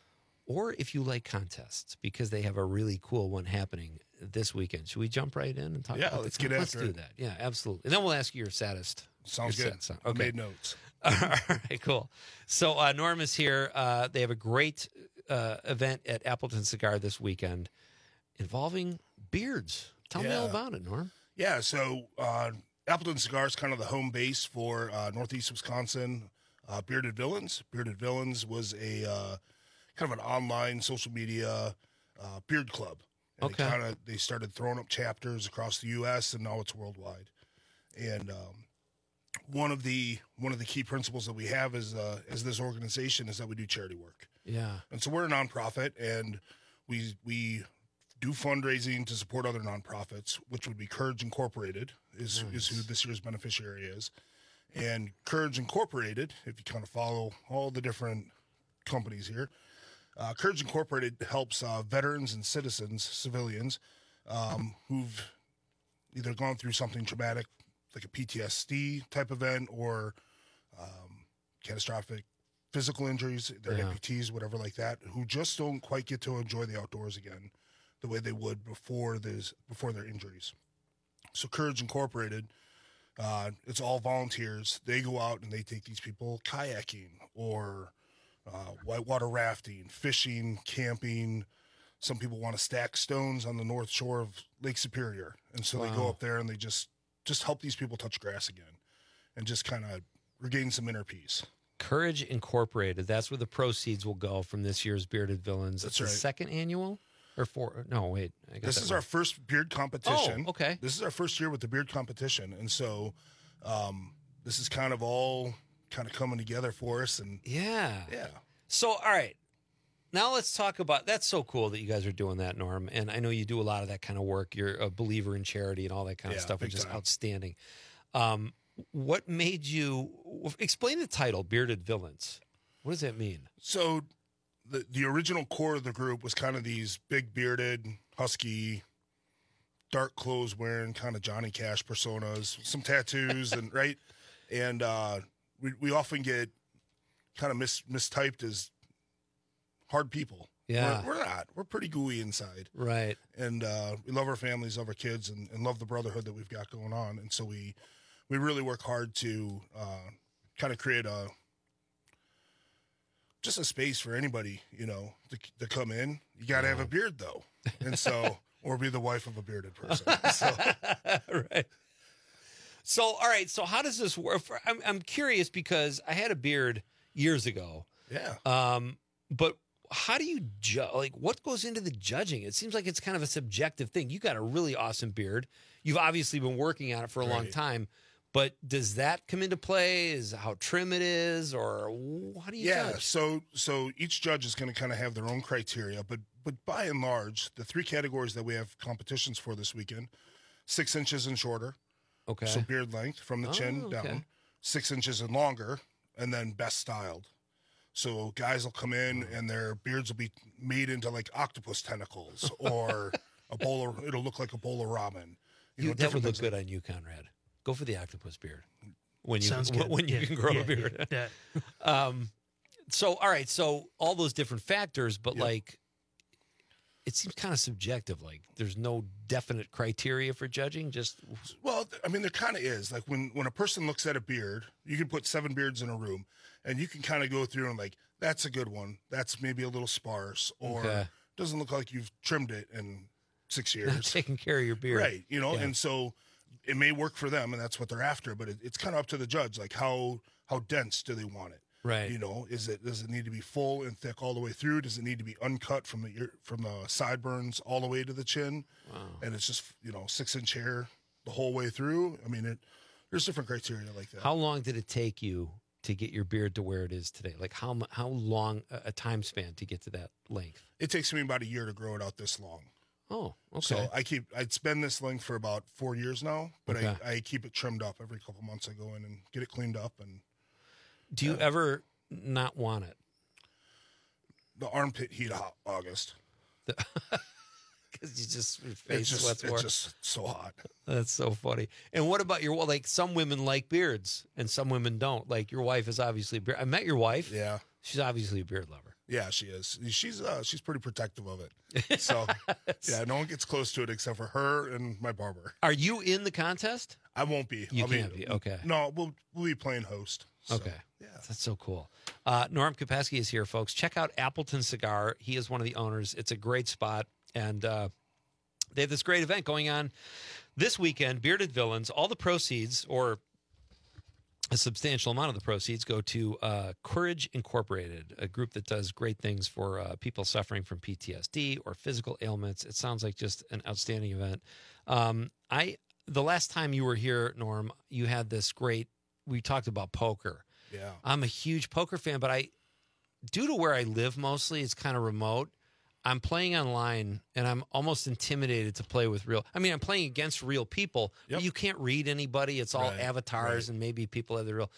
or if you like contests, because they have a really cool one happening this weekend. Should we jump right in and talk about it? Let's get after it. Let's do that. Yeah, absolutely. And then we'll ask you your saddest. Sounds your good. sad song. I Okay. made notes. All right, cool. So Norm is here. They have a great event at Appleton Cigar this weekend involving beards. Tell me all about it, Norm. Yeah, so Appleton Cigar is kind of the home base for Northeast Wisconsin Bearded Villains. Bearded Villains was a kind of an online social media beard club. And they started throwing up chapters across the U.S. and now it's worldwide. And one of the key principles that we have as this organization is that we do charity work. Yeah. And so we're a nonprofit, and we do fundraising to support other nonprofits, which would be Courage Incorporated is who this year's beneficiary is. And Courage Incorporated, if you kind of follow all the different companies here, Courage Incorporated helps veterans and citizens, civilians, who've either gone through something traumatic, like a PTSD type event, or catastrophic physical injuries, their amputees, whatever like that, who just don't quite get to enjoy the outdoors again the way they would before their injuries. So Courage Incorporated, it's all volunteers. They go out and they take these people kayaking or whitewater rafting, fishing, camping. Some people want to stack stones on the north shore of Lake Superior. And so they go up there and they just help these people touch grass again and just kind of regain some inner peace. Courage Incorporated, that's where the proceeds will go from this year's Bearded Villains. That's it's right. The second annual? Or four? No, wait. This is our first beard competition. Oh, okay. This is our first year with the beard competition. And so this is kind of all kind of coming together for us. And Yeah. Yeah. So, all right. Now let's talk about, that's so cool that you guys are doing that, Norm. And I know you do a lot of that kind of work. You're a believer in charity and all that kind of stuff, which is outstanding. What made you, explain the title, Bearded Villains. What does that mean? So the original core of the group was kind of these big bearded, husky, dark clothes wearing kind of Johnny Cash personas, some tattoos, and right. And we often get kind of mistyped as hard people. Yeah. We're not. We're pretty gooey inside. Right. And we love our families, love our kids, and love the brotherhood that we've got going on. And so we really work hard to kind of create just a space for anybody, to come in. You got to have a beard, though. And so, or be the wife of a bearded person. So. Right. So, all right. So how does this work? I'm curious because I had a beard years ago. Yeah. But how do you like what goes into the judging? It seems like it's kind of a subjective thing. You got a really awesome beard. You've obviously been working on it for a long time, but does that come into play? Is how trim it is, or how do you judge? So each judge is going to kind of have their own criteria, but by and large, the 3 categories that we have competitions for this weekend: 6 inches and shorter, so beard length from the chin down, 6 inches and longer, and then best styled. So guys will come in and their beards will be made into like octopus tentacles or it'll look like a bowl of ramen. That would look good on you, Conrad. Go for the octopus beard when you Sounds good. when you can grow a beard. So all right, so all those different factors, but like it seems kind of subjective. Like there's no definite criteria for judging. Well, I mean, there kind of is. Like when a person looks at a beard, you can put 7 beards in a room, and you can kind of go through and like, that's a good one. That's maybe a little sparse, or doesn't look like you've trimmed it in 6 years. Not taking care of your beard, right? And so it may work for them, and that's what they're after. But it's kind of up to the judge. Like how dense do they want it? Right. Does it need to be full and thick all the way through? Does it need to be uncut from the sideburns all the way to the chin? Wow. And it's just 6-inch hair the whole way through. I mean, there's different criteria like that. How long did it take you to get your beard to where it is today? Like how long a time span to get to that length? It takes me about a year to grow it out this long. Oh, okay. So it's been this length for about 4 years now, but I keep it trimmed up every couple months. I go in and get it cleaned up. And do you ever not want it? The armpit heat of August. Because you just your face sweats more. It's just so hot. That's so funny. And what about like some women like beards and some women don't. Like your wife is obviously a beard. I met your wife. Yeah. She's obviously a beard lover. Yeah, she is. She's pretty protective of it. So yeah, no one gets close to it except for her and my barber. Are you in the contest? I won't be. You can't be. Okay. No, we'll be playing host. So, okay. Yeah. That's so cool. Norm Kopesky is here, folks. Check out Appleton Cigar. He is one of the owners. It's a great spot. And they have this great event going on this weekend, Bearded Villains. All the proceeds, or a substantial amount of the proceeds, go to Courage Incorporated, a group that does great things for people suffering from PTSD or physical ailments. It sounds like just an outstanding event. The last time you were here, Norm, you had this great, we talked about poker. Yeah. I'm a huge poker fan, but due to where I live mostly, it's kind of remote. I'm playing online, and I'm almost intimidated to play with I'm playing against real people, but you can't read anybody. It's all avatars, and maybe people have the real.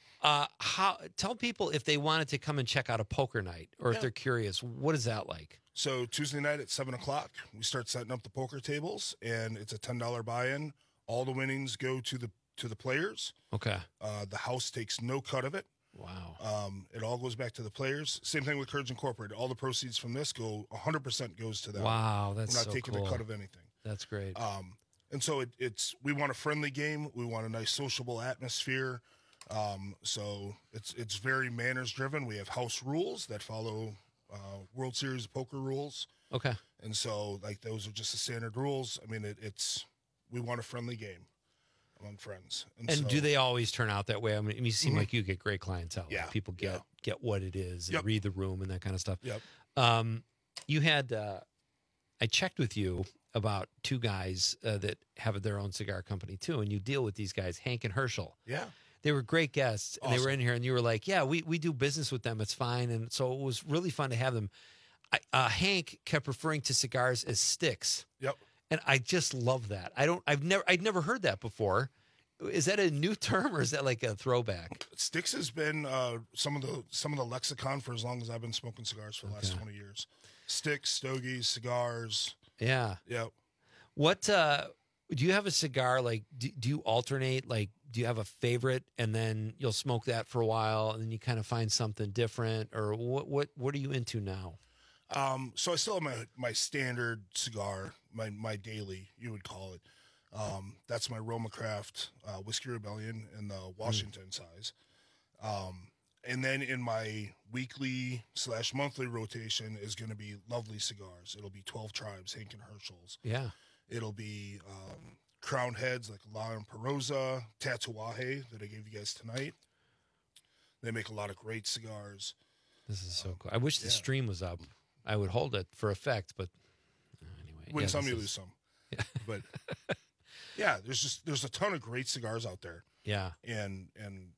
Tell people if they wanted to come and check out a poker night, or if they're curious, what is that like? So Tuesday night at 7:00, we start setting up the poker tables, and it's a $10 buy-in. All the winnings go to the players. Okay. The house takes no cut of it. Wow. It all goes back to the players. Same thing with Courage Incorporated. All the proceeds from this 100% goes to them. Wow, that's We're not so taking cool. a cut of anything. That's great. And so we want a friendly game. We want a nice sociable atmosphere. So it's very manners driven. We have house rules that follow World Series of Poker rules. Okay. And so like those are just the standard rules. I mean, we want a friendly game among friends. And so, do they always turn out that way? I mean, you seem like you get great clientele. Yeah. Like people get what it is and read the room and that kind of stuff. Yep. You had, I checked with you about 2 guys that have their own cigar company too, and you deal with these guys, Hank and Herschel. Yeah. They were great guests, and they were in here, and you were like, yeah, we do business with them. It's fine. And so it was really fun to have them. Hank kept referring to cigars as sticks. Yep. And I just love that. I'd never heard that before. Is that a new term, or is that like a throwback? Sticks has been some of the lexicon for as long as I've been smoking cigars for the last 20 years. Sticks, stogies, cigars. Yeah. Yep. What do you have a cigar like? Do you alternate? Like, do you have a favorite, and then you'll smoke that for a while, and then you kind of find something different, or what are you into now? So I still have my standard cigar, my daily, you would call it. That's my Roma Craft Whiskey Rebellion in the Washington size. And then in my weekly/monthly rotation is going to be lovely cigars. It'll be 12 Tribes, Hank and Herschel's. Yeah. It'll be crown heads like La Amperosa, Tatuaje that I gave you guys tonight. They make a lot of great cigars. This is so cool. I wish the stream was up. I would hold it for effect, but anyway. Win some, you lose some. Yeah. But yeah, there's a ton of great cigars out there. Yeah. And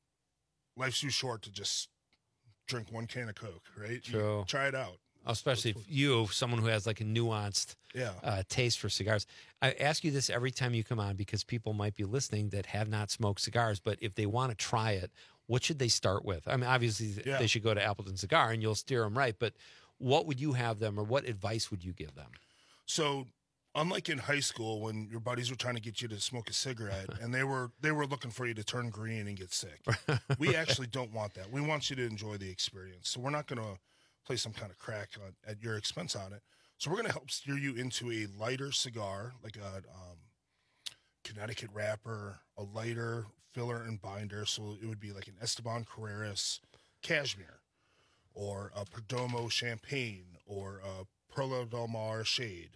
life's too short to just drink one can of Coke, right? True. You try it out. Especially if someone who has like a nuanced taste for cigars. I ask you this every time you come on because people might be listening that have not smoked cigars, but if they want to try it, what should they start with? I mean, obviously they should go to Appleton Cigar and you'll steer them right, but what would you have them or what advice would you give them? So unlike in high school when your buddies were trying to get you to smoke a cigarette and they were looking for you to turn green and get sick, we actually don't want that. We want you to enjoy the experience. So we're not going to play some kind of crack at your expense on it. So we're going to help steer you into a lighter cigar, like a Connecticut wrapper, a lighter filler and binder. So it would be like an Esteban Carreras Cashmere or a Perdomo Champagne or a Perla Del Mar Shade.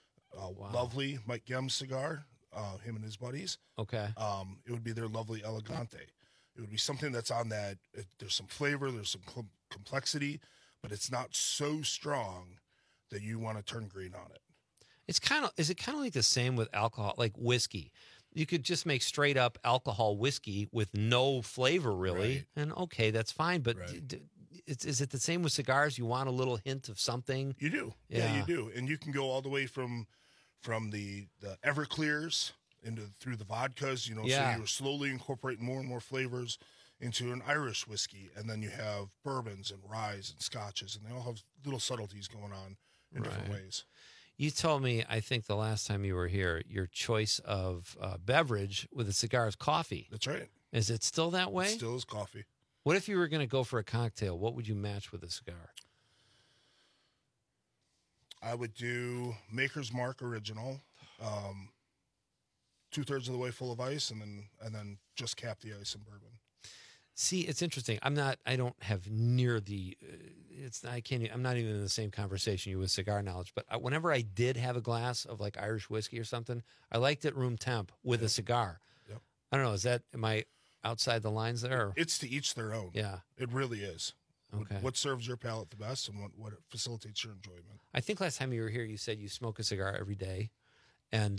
Lovely Mike Gem cigar, him and his buddies. Okay. It would be their lovely Elegante. It would be something that's on that. There's some flavor, there's some complexity, but it's not so strong that you want to turn green on it. Is it kind of like the same with alcohol, like whiskey? You could just make straight up alcohol whiskey with no flavor really, and okay, that's fine. But is it the same with cigars? You want a little hint of something? You do, yeah, you do, and you can go all the way from the Everclears through the vodkas. So you're slowly incorporating more and more flavors into an Irish whiskey, and then you have bourbons and ryes and scotches, and they all have little subtleties going on in different ways. You told me, I think the last time you were here, your choice of beverage with a cigar is coffee. That's right. Is it still that way? It still is coffee. What if you were going to go for a cocktail? What would you match with a cigar? I would do Maker's Mark Original, 2/3 of the way full of ice, and then just cap the ice in bourbon. See, it's interesting. I don't have near the. I'm not even in the same conversation you with cigar knowledge. But whenever I did have a glass of like Irish whiskey or something, I liked it room temp with a cigar. Yep. I don't know. Am I outside the lines there? Or? It's to each their own. Yeah, it really is. Okay. What serves your palate the best, and what facilitates your enjoyment? I think last time you were here, you said you smoke a cigar every day, and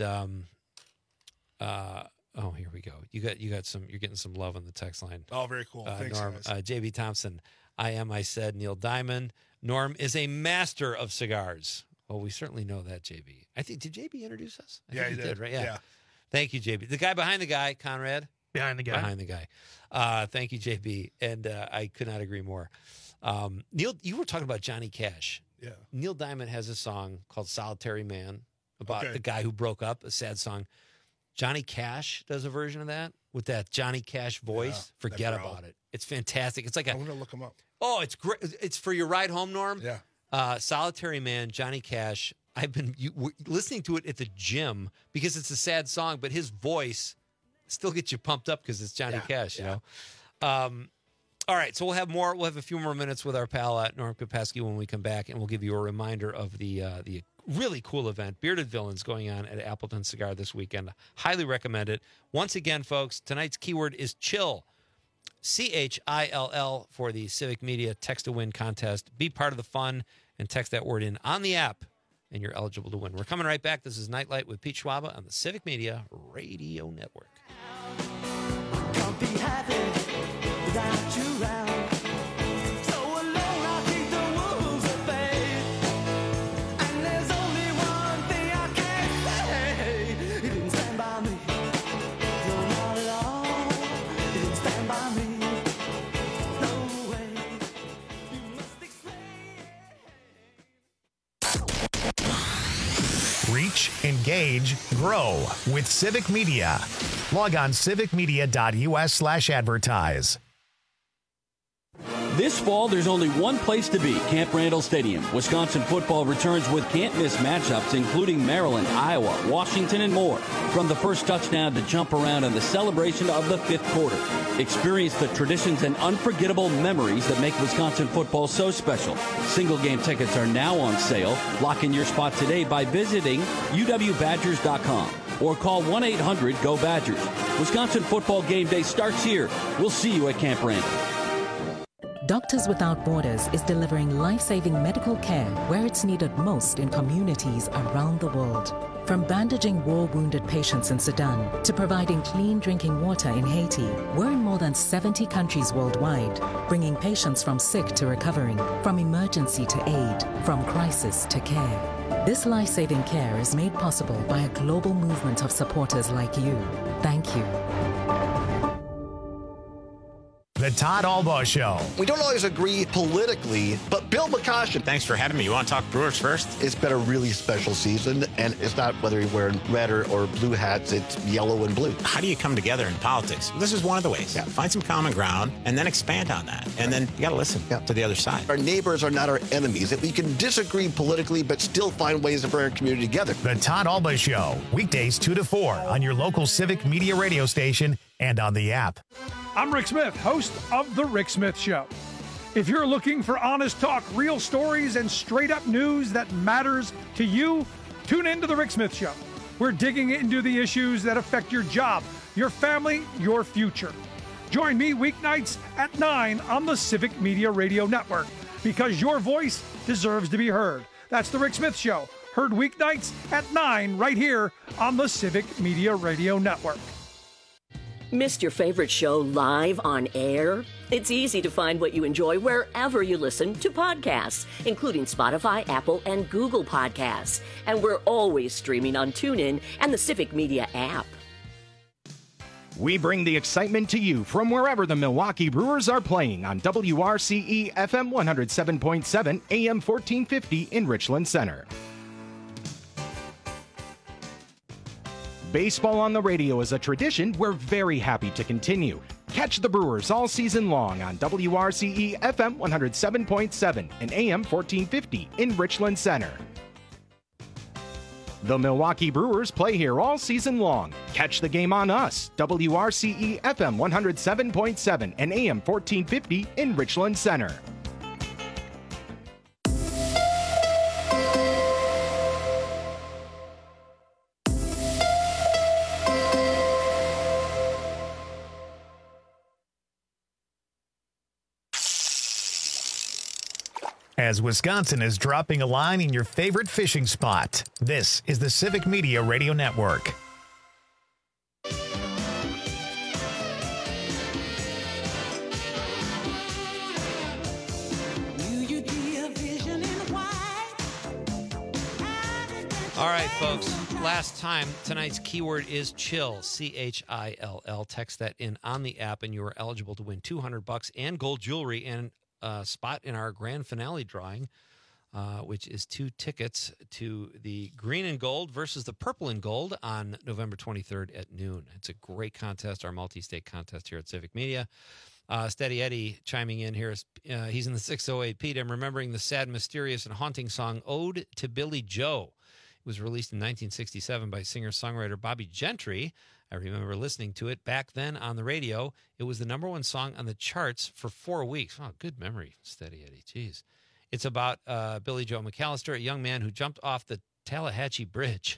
oh, here we go. You got some. You're getting some love on the text line. Oh, very cool. Thanks, Norm. guys. JB Thompson. I said. Neil Diamond. Norm is a master of cigars. Well, we certainly know that, JB. I think did JB introduce us? I think he did, right? Yeah. Thank you, JB. The guy behind the guy, Conrad. Behind the guy. Behind the guy. Thank you, JB. And I could not agree more. Neil, you were talking about Johnny Cash. Yeah. Neil Diamond has a song called "Solitary Man" about the guy who broke up. A sad song. Johnny Cash does a version of that with that Johnny Cash voice. Forget about it. It's fantastic. It's like I'm gonna look him up. Oh, it's great. It's for your ride home, Norm. Yeah. Solitary Man, Johnny Cash. I've been listening to it at the gym because it's a sad song, but his voice still gets you pumped up because it's Johnny Cash. You know. All right, so we'll have more. We'll have a few more minutes with our pal Norm Kopesky when we come back, and we'll give you a reminder of the really cool event, Bearded Villains, going on at Appleton Cigar this weekend. Highly recommend it. Once again, folks, tonight's keyword is chill. CHILL for the Civic Media Text to Win contest. Be part of the fun and text that word in on the app, and you're eligible to win. We're coming right back. This is Nightlight with Pete Schwaba on the Civic Media Radio Network. Can't be happy without you around. So alone I keep the wolves at bay. And there's only one thing I can say. You didn't stand by me. No, not at all. You didn't stand by me. No way. You must explain. Reach, engage, grow with Civic Media. Log on civicmedia.us/advertise. This fall, there's only one place to be, Camp Randall Stadium. Wisconsin football returns with can't-miss matchups, including Maryland, Iowa, Washington, and more. From the first touchdown to jump around and the celebration of the fifth quarter. Experience the traditions and unforgettable memories that make Wisconsin football so special. Single-game tickets are now on sale. Lock in your spot today by visiting uwbadgers.com or call 1-800-GO-BADGERS. Wisconsin football game day starts here. We'll see you at Camp Randall. Doctors Without Borders is delivering life-saving medical care where it's needed most in communities around the world. From bandaging war-wounded patients in Sudan to providing clean drinking water in Haiti, we're in more than 70 countries worldwide, bringing patients from sick to recovering, from emergency to aid, from crisis to care. This life-saving care is made possible by a global movement of supporters like you. Thank you. The Todd Albaugh Show. We don't always agree politically, but Bill McCoshen. Thanks for having me. You want to talk Brewers first? It's been a really special season, and it's not whether you're wearing red or blue hats, it's yellow and blue. How do you come together in politics? This is one of the ways. Yeah. Find some common ground and then expand on that. And then you got to listen to the other side. Our neighbors are not our enemies. We can disagree politically, but still find ways to bring our community together. The Todd Albaugh Show, weekdays 2 to 4 on your local Civic Media radio station and on the app. I'm Rick Smith, host of The Rick Smith Show. If you're looking for honest talk, real stories, and straight-up news that matters to you, tune in to The Rick Smith Show. We're digging into the issues that affect your job, your family, your future. Join me weeknights at 9 on the Civic Media Radio Network, because your voice deserves to be heard. That's The Rick Smith Show, heard weeknights at 9 right here on the Civic Media Radio Network. Missed your favorite show live on air? It's easy to find what you enjoy wherever you listen to podcasts, including Spotify, Apple, and Google Podcasts. And we're always streaming on TuneIn and the Civic Media app. We bring the excitement to you from wherever the Milwaukee Brewers are playing on WRCE FM 107.7 AM 1450 in Richland Center. Baseball on the radio is a tradition we're very happy to continue. Catch the Brewers all season long on WRCE FM 107.7 and AM 1450 in Richland Center. The Milwaukee Brewers play here all season long. Catch the game on us, WRCE FM 107.7 and AM 1450 in Richland Center. As Wisconsin is dropping a line in your favorite fishing spot, this is the Civic Media Radio Network. All right, folks. Last time, tonight's keyword is chill, CHILL. Text that in on the app, and you are eligible to win $200 and gold jewelry and spot in our grand finale drawing, which is 2 tickets to the green and gold versus the purple and gold on November 23rd at noon. It's a great contest, our multi-state contest here at Civic Media. Steady Eddie chiming in here. He's in the 608. Pete, I'm remembering the sad, mysterious, and haunting song Ode to Billy Joe. It was released in 1967 by singer-songwriter Bobby Gentry. I remember listening to it back then on the radio. It was the #1 song on the charts for 4 weeks. Oh, good memory, Steady Eddie. Jeez. It's about Billy Joe McAllister, a young man who jumped off the Tallahatchie Bridge.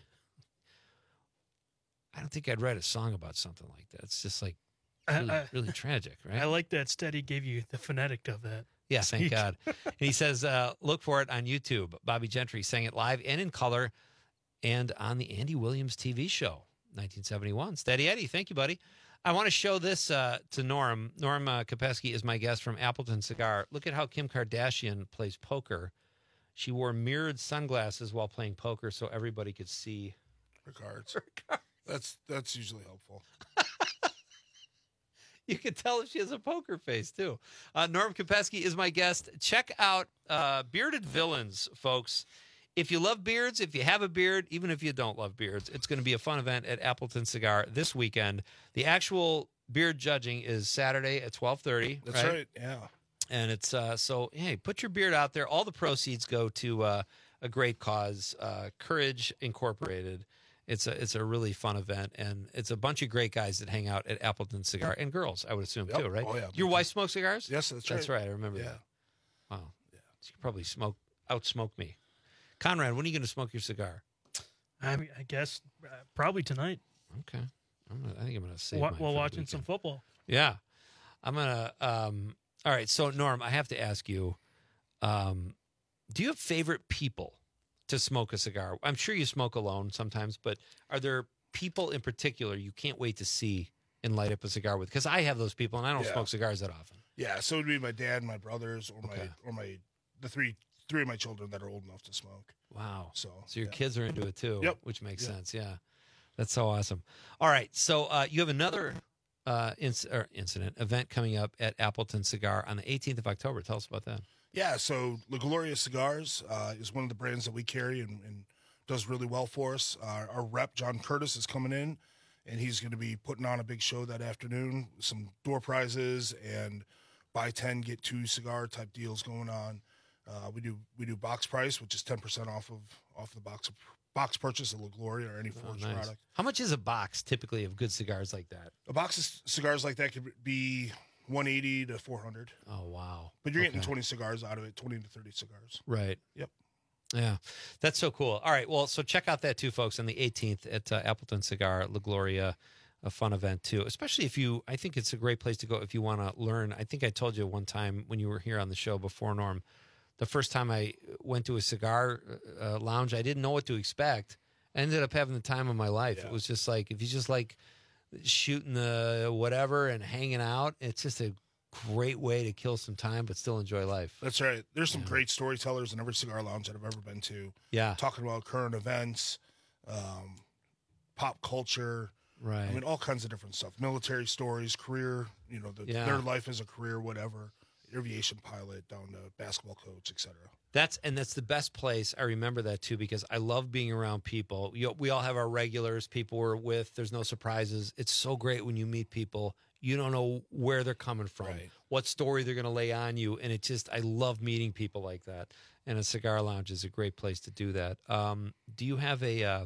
I don't think I'd write a song about something like that. It's just like really tragic, right? I like that Steady gave you the phonetic of that. Yeah, thank God. And he says, look for it on YouTube. Bobby Gentry sang it live and in color and on the Andy Williams TV show, 1971. Steady Eddie, thank you, buddy. I want to show this to Norm. Norm Kopeski is my guest from Appleton Cigar. Look at how Kim Kardashian plays poker. She wore mirrored sunglasses while playing poker so everybody could see her cards. That's usually helpful. You can tell if she has a poker face, too. Norm Kopeski is my guest. Check out Bearded Villains, folks. If you love beards, if you have a beard, even if you don't love beards, it's going to be a fun event at Appleton Cigar this weekend. The actual beard judging is Saturday at 12:30. That's right, yeah. And it's, so, hey, put your beard out there. All the proceeds go to a great cause, Courage Incorporated. It's a really fun event, and it's a bunch of great guys that hang out at Appleton Cigar, and girls, I would assume, too, right? Oh, yeah. Your wife smokes cigars? Yes, that's right. That's right, I remember that. Wow. Yeah. So you probably outsmoke me. Conrad, when are you going to smoke your cigar? I guess probably tonight. Okay. I think I'm going to save While watching some football. Yeah. I'm going to All right, so Norm, I have to ask you, do you have favorite people to smoke a cigar? I'm sure you smoke alone sometimes, but are there people in particular you can't wait to see and light up a cigar with? Because I have those people, and I don't smoke cigars that often. Yeah, so it would be my dad, my brothers, or the three of my children that are old enough to smoke. Wow. So your kids are into it too. Yep. Which makes sense. Yeah. That's so awesome. All right. So you have another event coming up at Appleton Cigar on the 18th of October. Tell us about that. Yeah, so La Gloria Cigars is one of the brands that we carry and does really well for us. Our rep, John Curtis, is coming in, and he's going to be putting on a big show that afternoon, some door prizes and buy 10, get 2 cigar type deals going on. We do box price, which is 10% off the box purchase of La Gloria or any Forge product. How much is a box typically of good cigars like that? A box of cigars like that could be $180 to $400. Oh, wow. But you're getting 20 cigars out of it, 20 to 30 cigars. Right. Yep. Yeah, that's so cool. All right, well, so check out that too, folks, on the 18th at Appleton Cigar, La Gloria, a fun event too, especially I think it's a great place to go if you want to learn. I think I told you one time when you were here on the show before, Norm, the first time I went to a cigar lounge, I didn't know what to expect. I ended up having the time of my life. Yeah. It was just like, if you just like shooting the whatever and hanging out, it's just a great way to kill some time but still enjoy life. That's right. There's some great storytellers in every cigar lounge that I've ever been to. Yeah. Talking about current events, pop culture. Right. I mean, all kinds of different stuff. Military stories, career, their life as a career, whatever. Aviation pilot down to basketball coach, etc. That's the best place. I remember that too because I love being around people. We all have our regulars, people we're with. There's no surprises. It's so great when you meet people. You don't know where they're coming from, what story they're going to lay on you, and I love meeting people like that. And a cigar lounge is a great place to do that. Do you have a?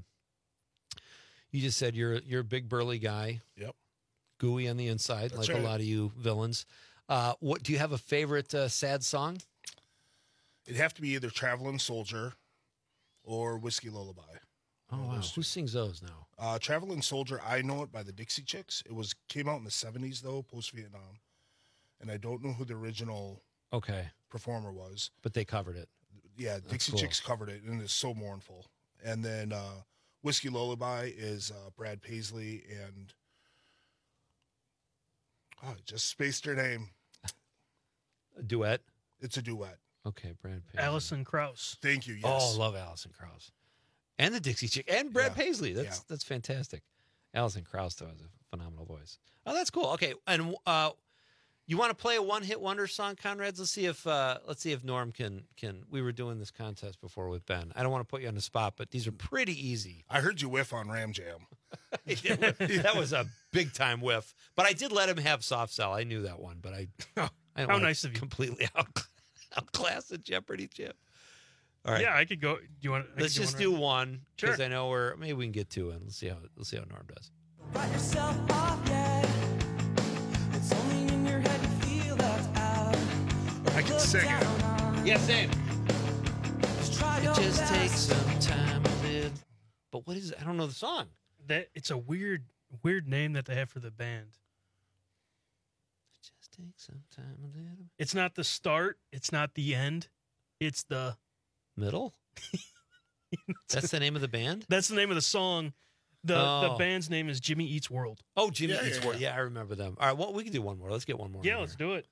You just said you're a big burly guy. Yep. Gooey on the inside, That's like right. a lot of you villains. What do you have a favorite sad song? It'd have to be either Traveling Soldier or Whiskey Lullaby. Oh, wow. Who sings those now? Traveling Soldier, I Know It by the Dixie Chicks. It came out in the 70s, though, post-Vietnam. And I don't know who the original performer was. But they covered it. Yeah, Dixie Chicks covered it, and it's so mournful. And then Whiskey Lullaby is Brad Paisley and... Oh, I just spaced her name. A duet? It's a duet. Okay, Brad Paisley. Alison Krauss. Thank you, yes. Oh, I love Alison Krauss. And the Dixie Chick. And Brad Paisley. That's fantastic. Alison Krauss, though, has a phenomenal voice. Oh, that's cool. Okay, and you want to play a one-hit wonder song, Conrads? Let's see if Norm can. We were doing this contest before with Ben. I don't want to put you on the spot, but these are pretty easy. I heard you whiff on Ram Jam. That was a big-time whiff. But I did let him have Soft Cell. I knew that one, but I How nice of you. Completely outclassed the Jeopardy chip. All right. Yeah, I could go. Do you want? Let's just do one because Sure. I know maybe we can get two in. Let's see how Norm does. Write yourself off, yeah. It's only in your head you feel left out. I can sing it. Yeah, same. Try It your just best. takes some time a bit. But what is it? I don't know the song. That it's a weird name that they have for the band. It just takes some time a little. It's not the start. It's not the end. It's the Middle? That's the name of the band? That's the name of the song. The band's name is Jimmy Eats World. Oh, Jimmy Eats World. Yeah, I remember them. All right, well, we can do one more. Let's get one more. Yeah, let's do it.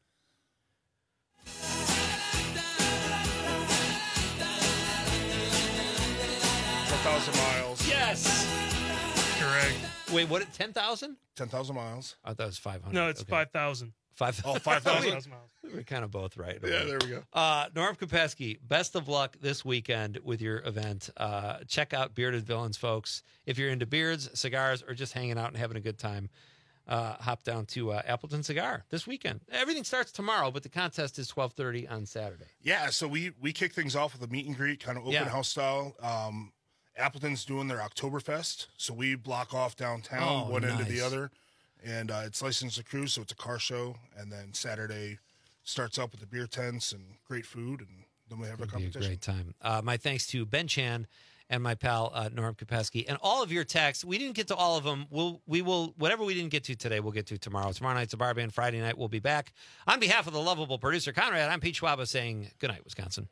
10,000 miles. Yes. Correct. Wait, what? 10,000? 10,000 miles. I thought it was 500. No, it's 5,000. 5,000. Oh, 5,000. 5,000 miles. We're kind of both right. Yeah, there we go. Norm Kopesky, best of luck this weekend with your event. Check out Bearded Villains, folks. If you're into beards, cigars, or just hanging out and having a good time, hop down to Appleton Cigar this weekend. Everything starts tomorrow, but the contest is 12:30 on Saturday. Yeah, so we kick things off with a meet and greet, kind of open house style. Appleton's doing their Oktoberfest, so we block off downtown, one end to the other. And it's licensed to cruise, so it's a car show. And then Saturday starts up with the beer tents and great food, and then we have a competition. Be a great time. My thanks to Ben Chan and my pal Norm Kopesky. And all of your texts, we didn't get to all of them. We will whatever we didn't get to today, we'll get to tomorrow. Tomorrow night's a bar band. Friday night we'll be back. On behalf of the lovable producer Conrad, I'm Pete Schwaba saying good night, Wisconsin.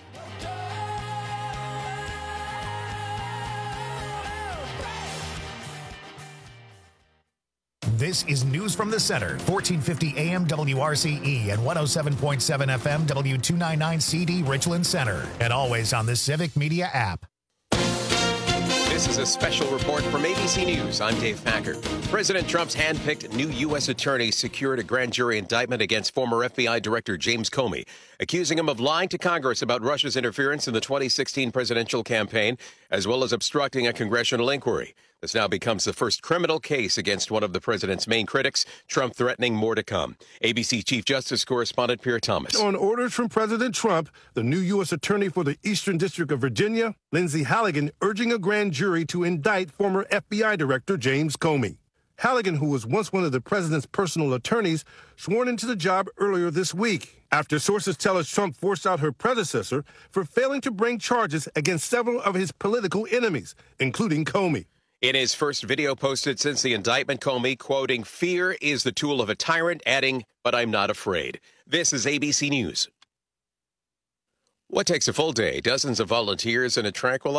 This is News from the Center, 1450 AM WRCE and 107.7 FM W299 CD Richland Center, and always on the Civic Media app. This is a special report from ABC News. I'm Dave Packer. President Trump's hand-picked new U.S. attorney secured a grand jury indictment against former FBI Director James Comey, accusing him of lying to Congress about Russia's interference in the 2016 presidential campaign, as well as obstructing a congressional inquiry. This now becomes the first criminal case against one of the president's main critics, Trump threatening more to come. ABC Chief Justice correspondent Pierre Thomas. On orders from President Trump, the new U.S. Attorney for the Eastern District of Virginia, Lindsay Halligan, urging a grand jury to indict former FBI Director James Comey. Halligan, who was once one of the president's personal attorneys, sworn into the job earlier this week, after sources tell us Trump forced out her predecessor for failing to bring charges against several of his political enemies, including Comey. In his first video posted since the indictment, Comey quoting, "Fear is the tool of a tyrant," adding, "But I'm not afraid." This is ABC News. What takes a full day? Dozens of volunteers in a tranquil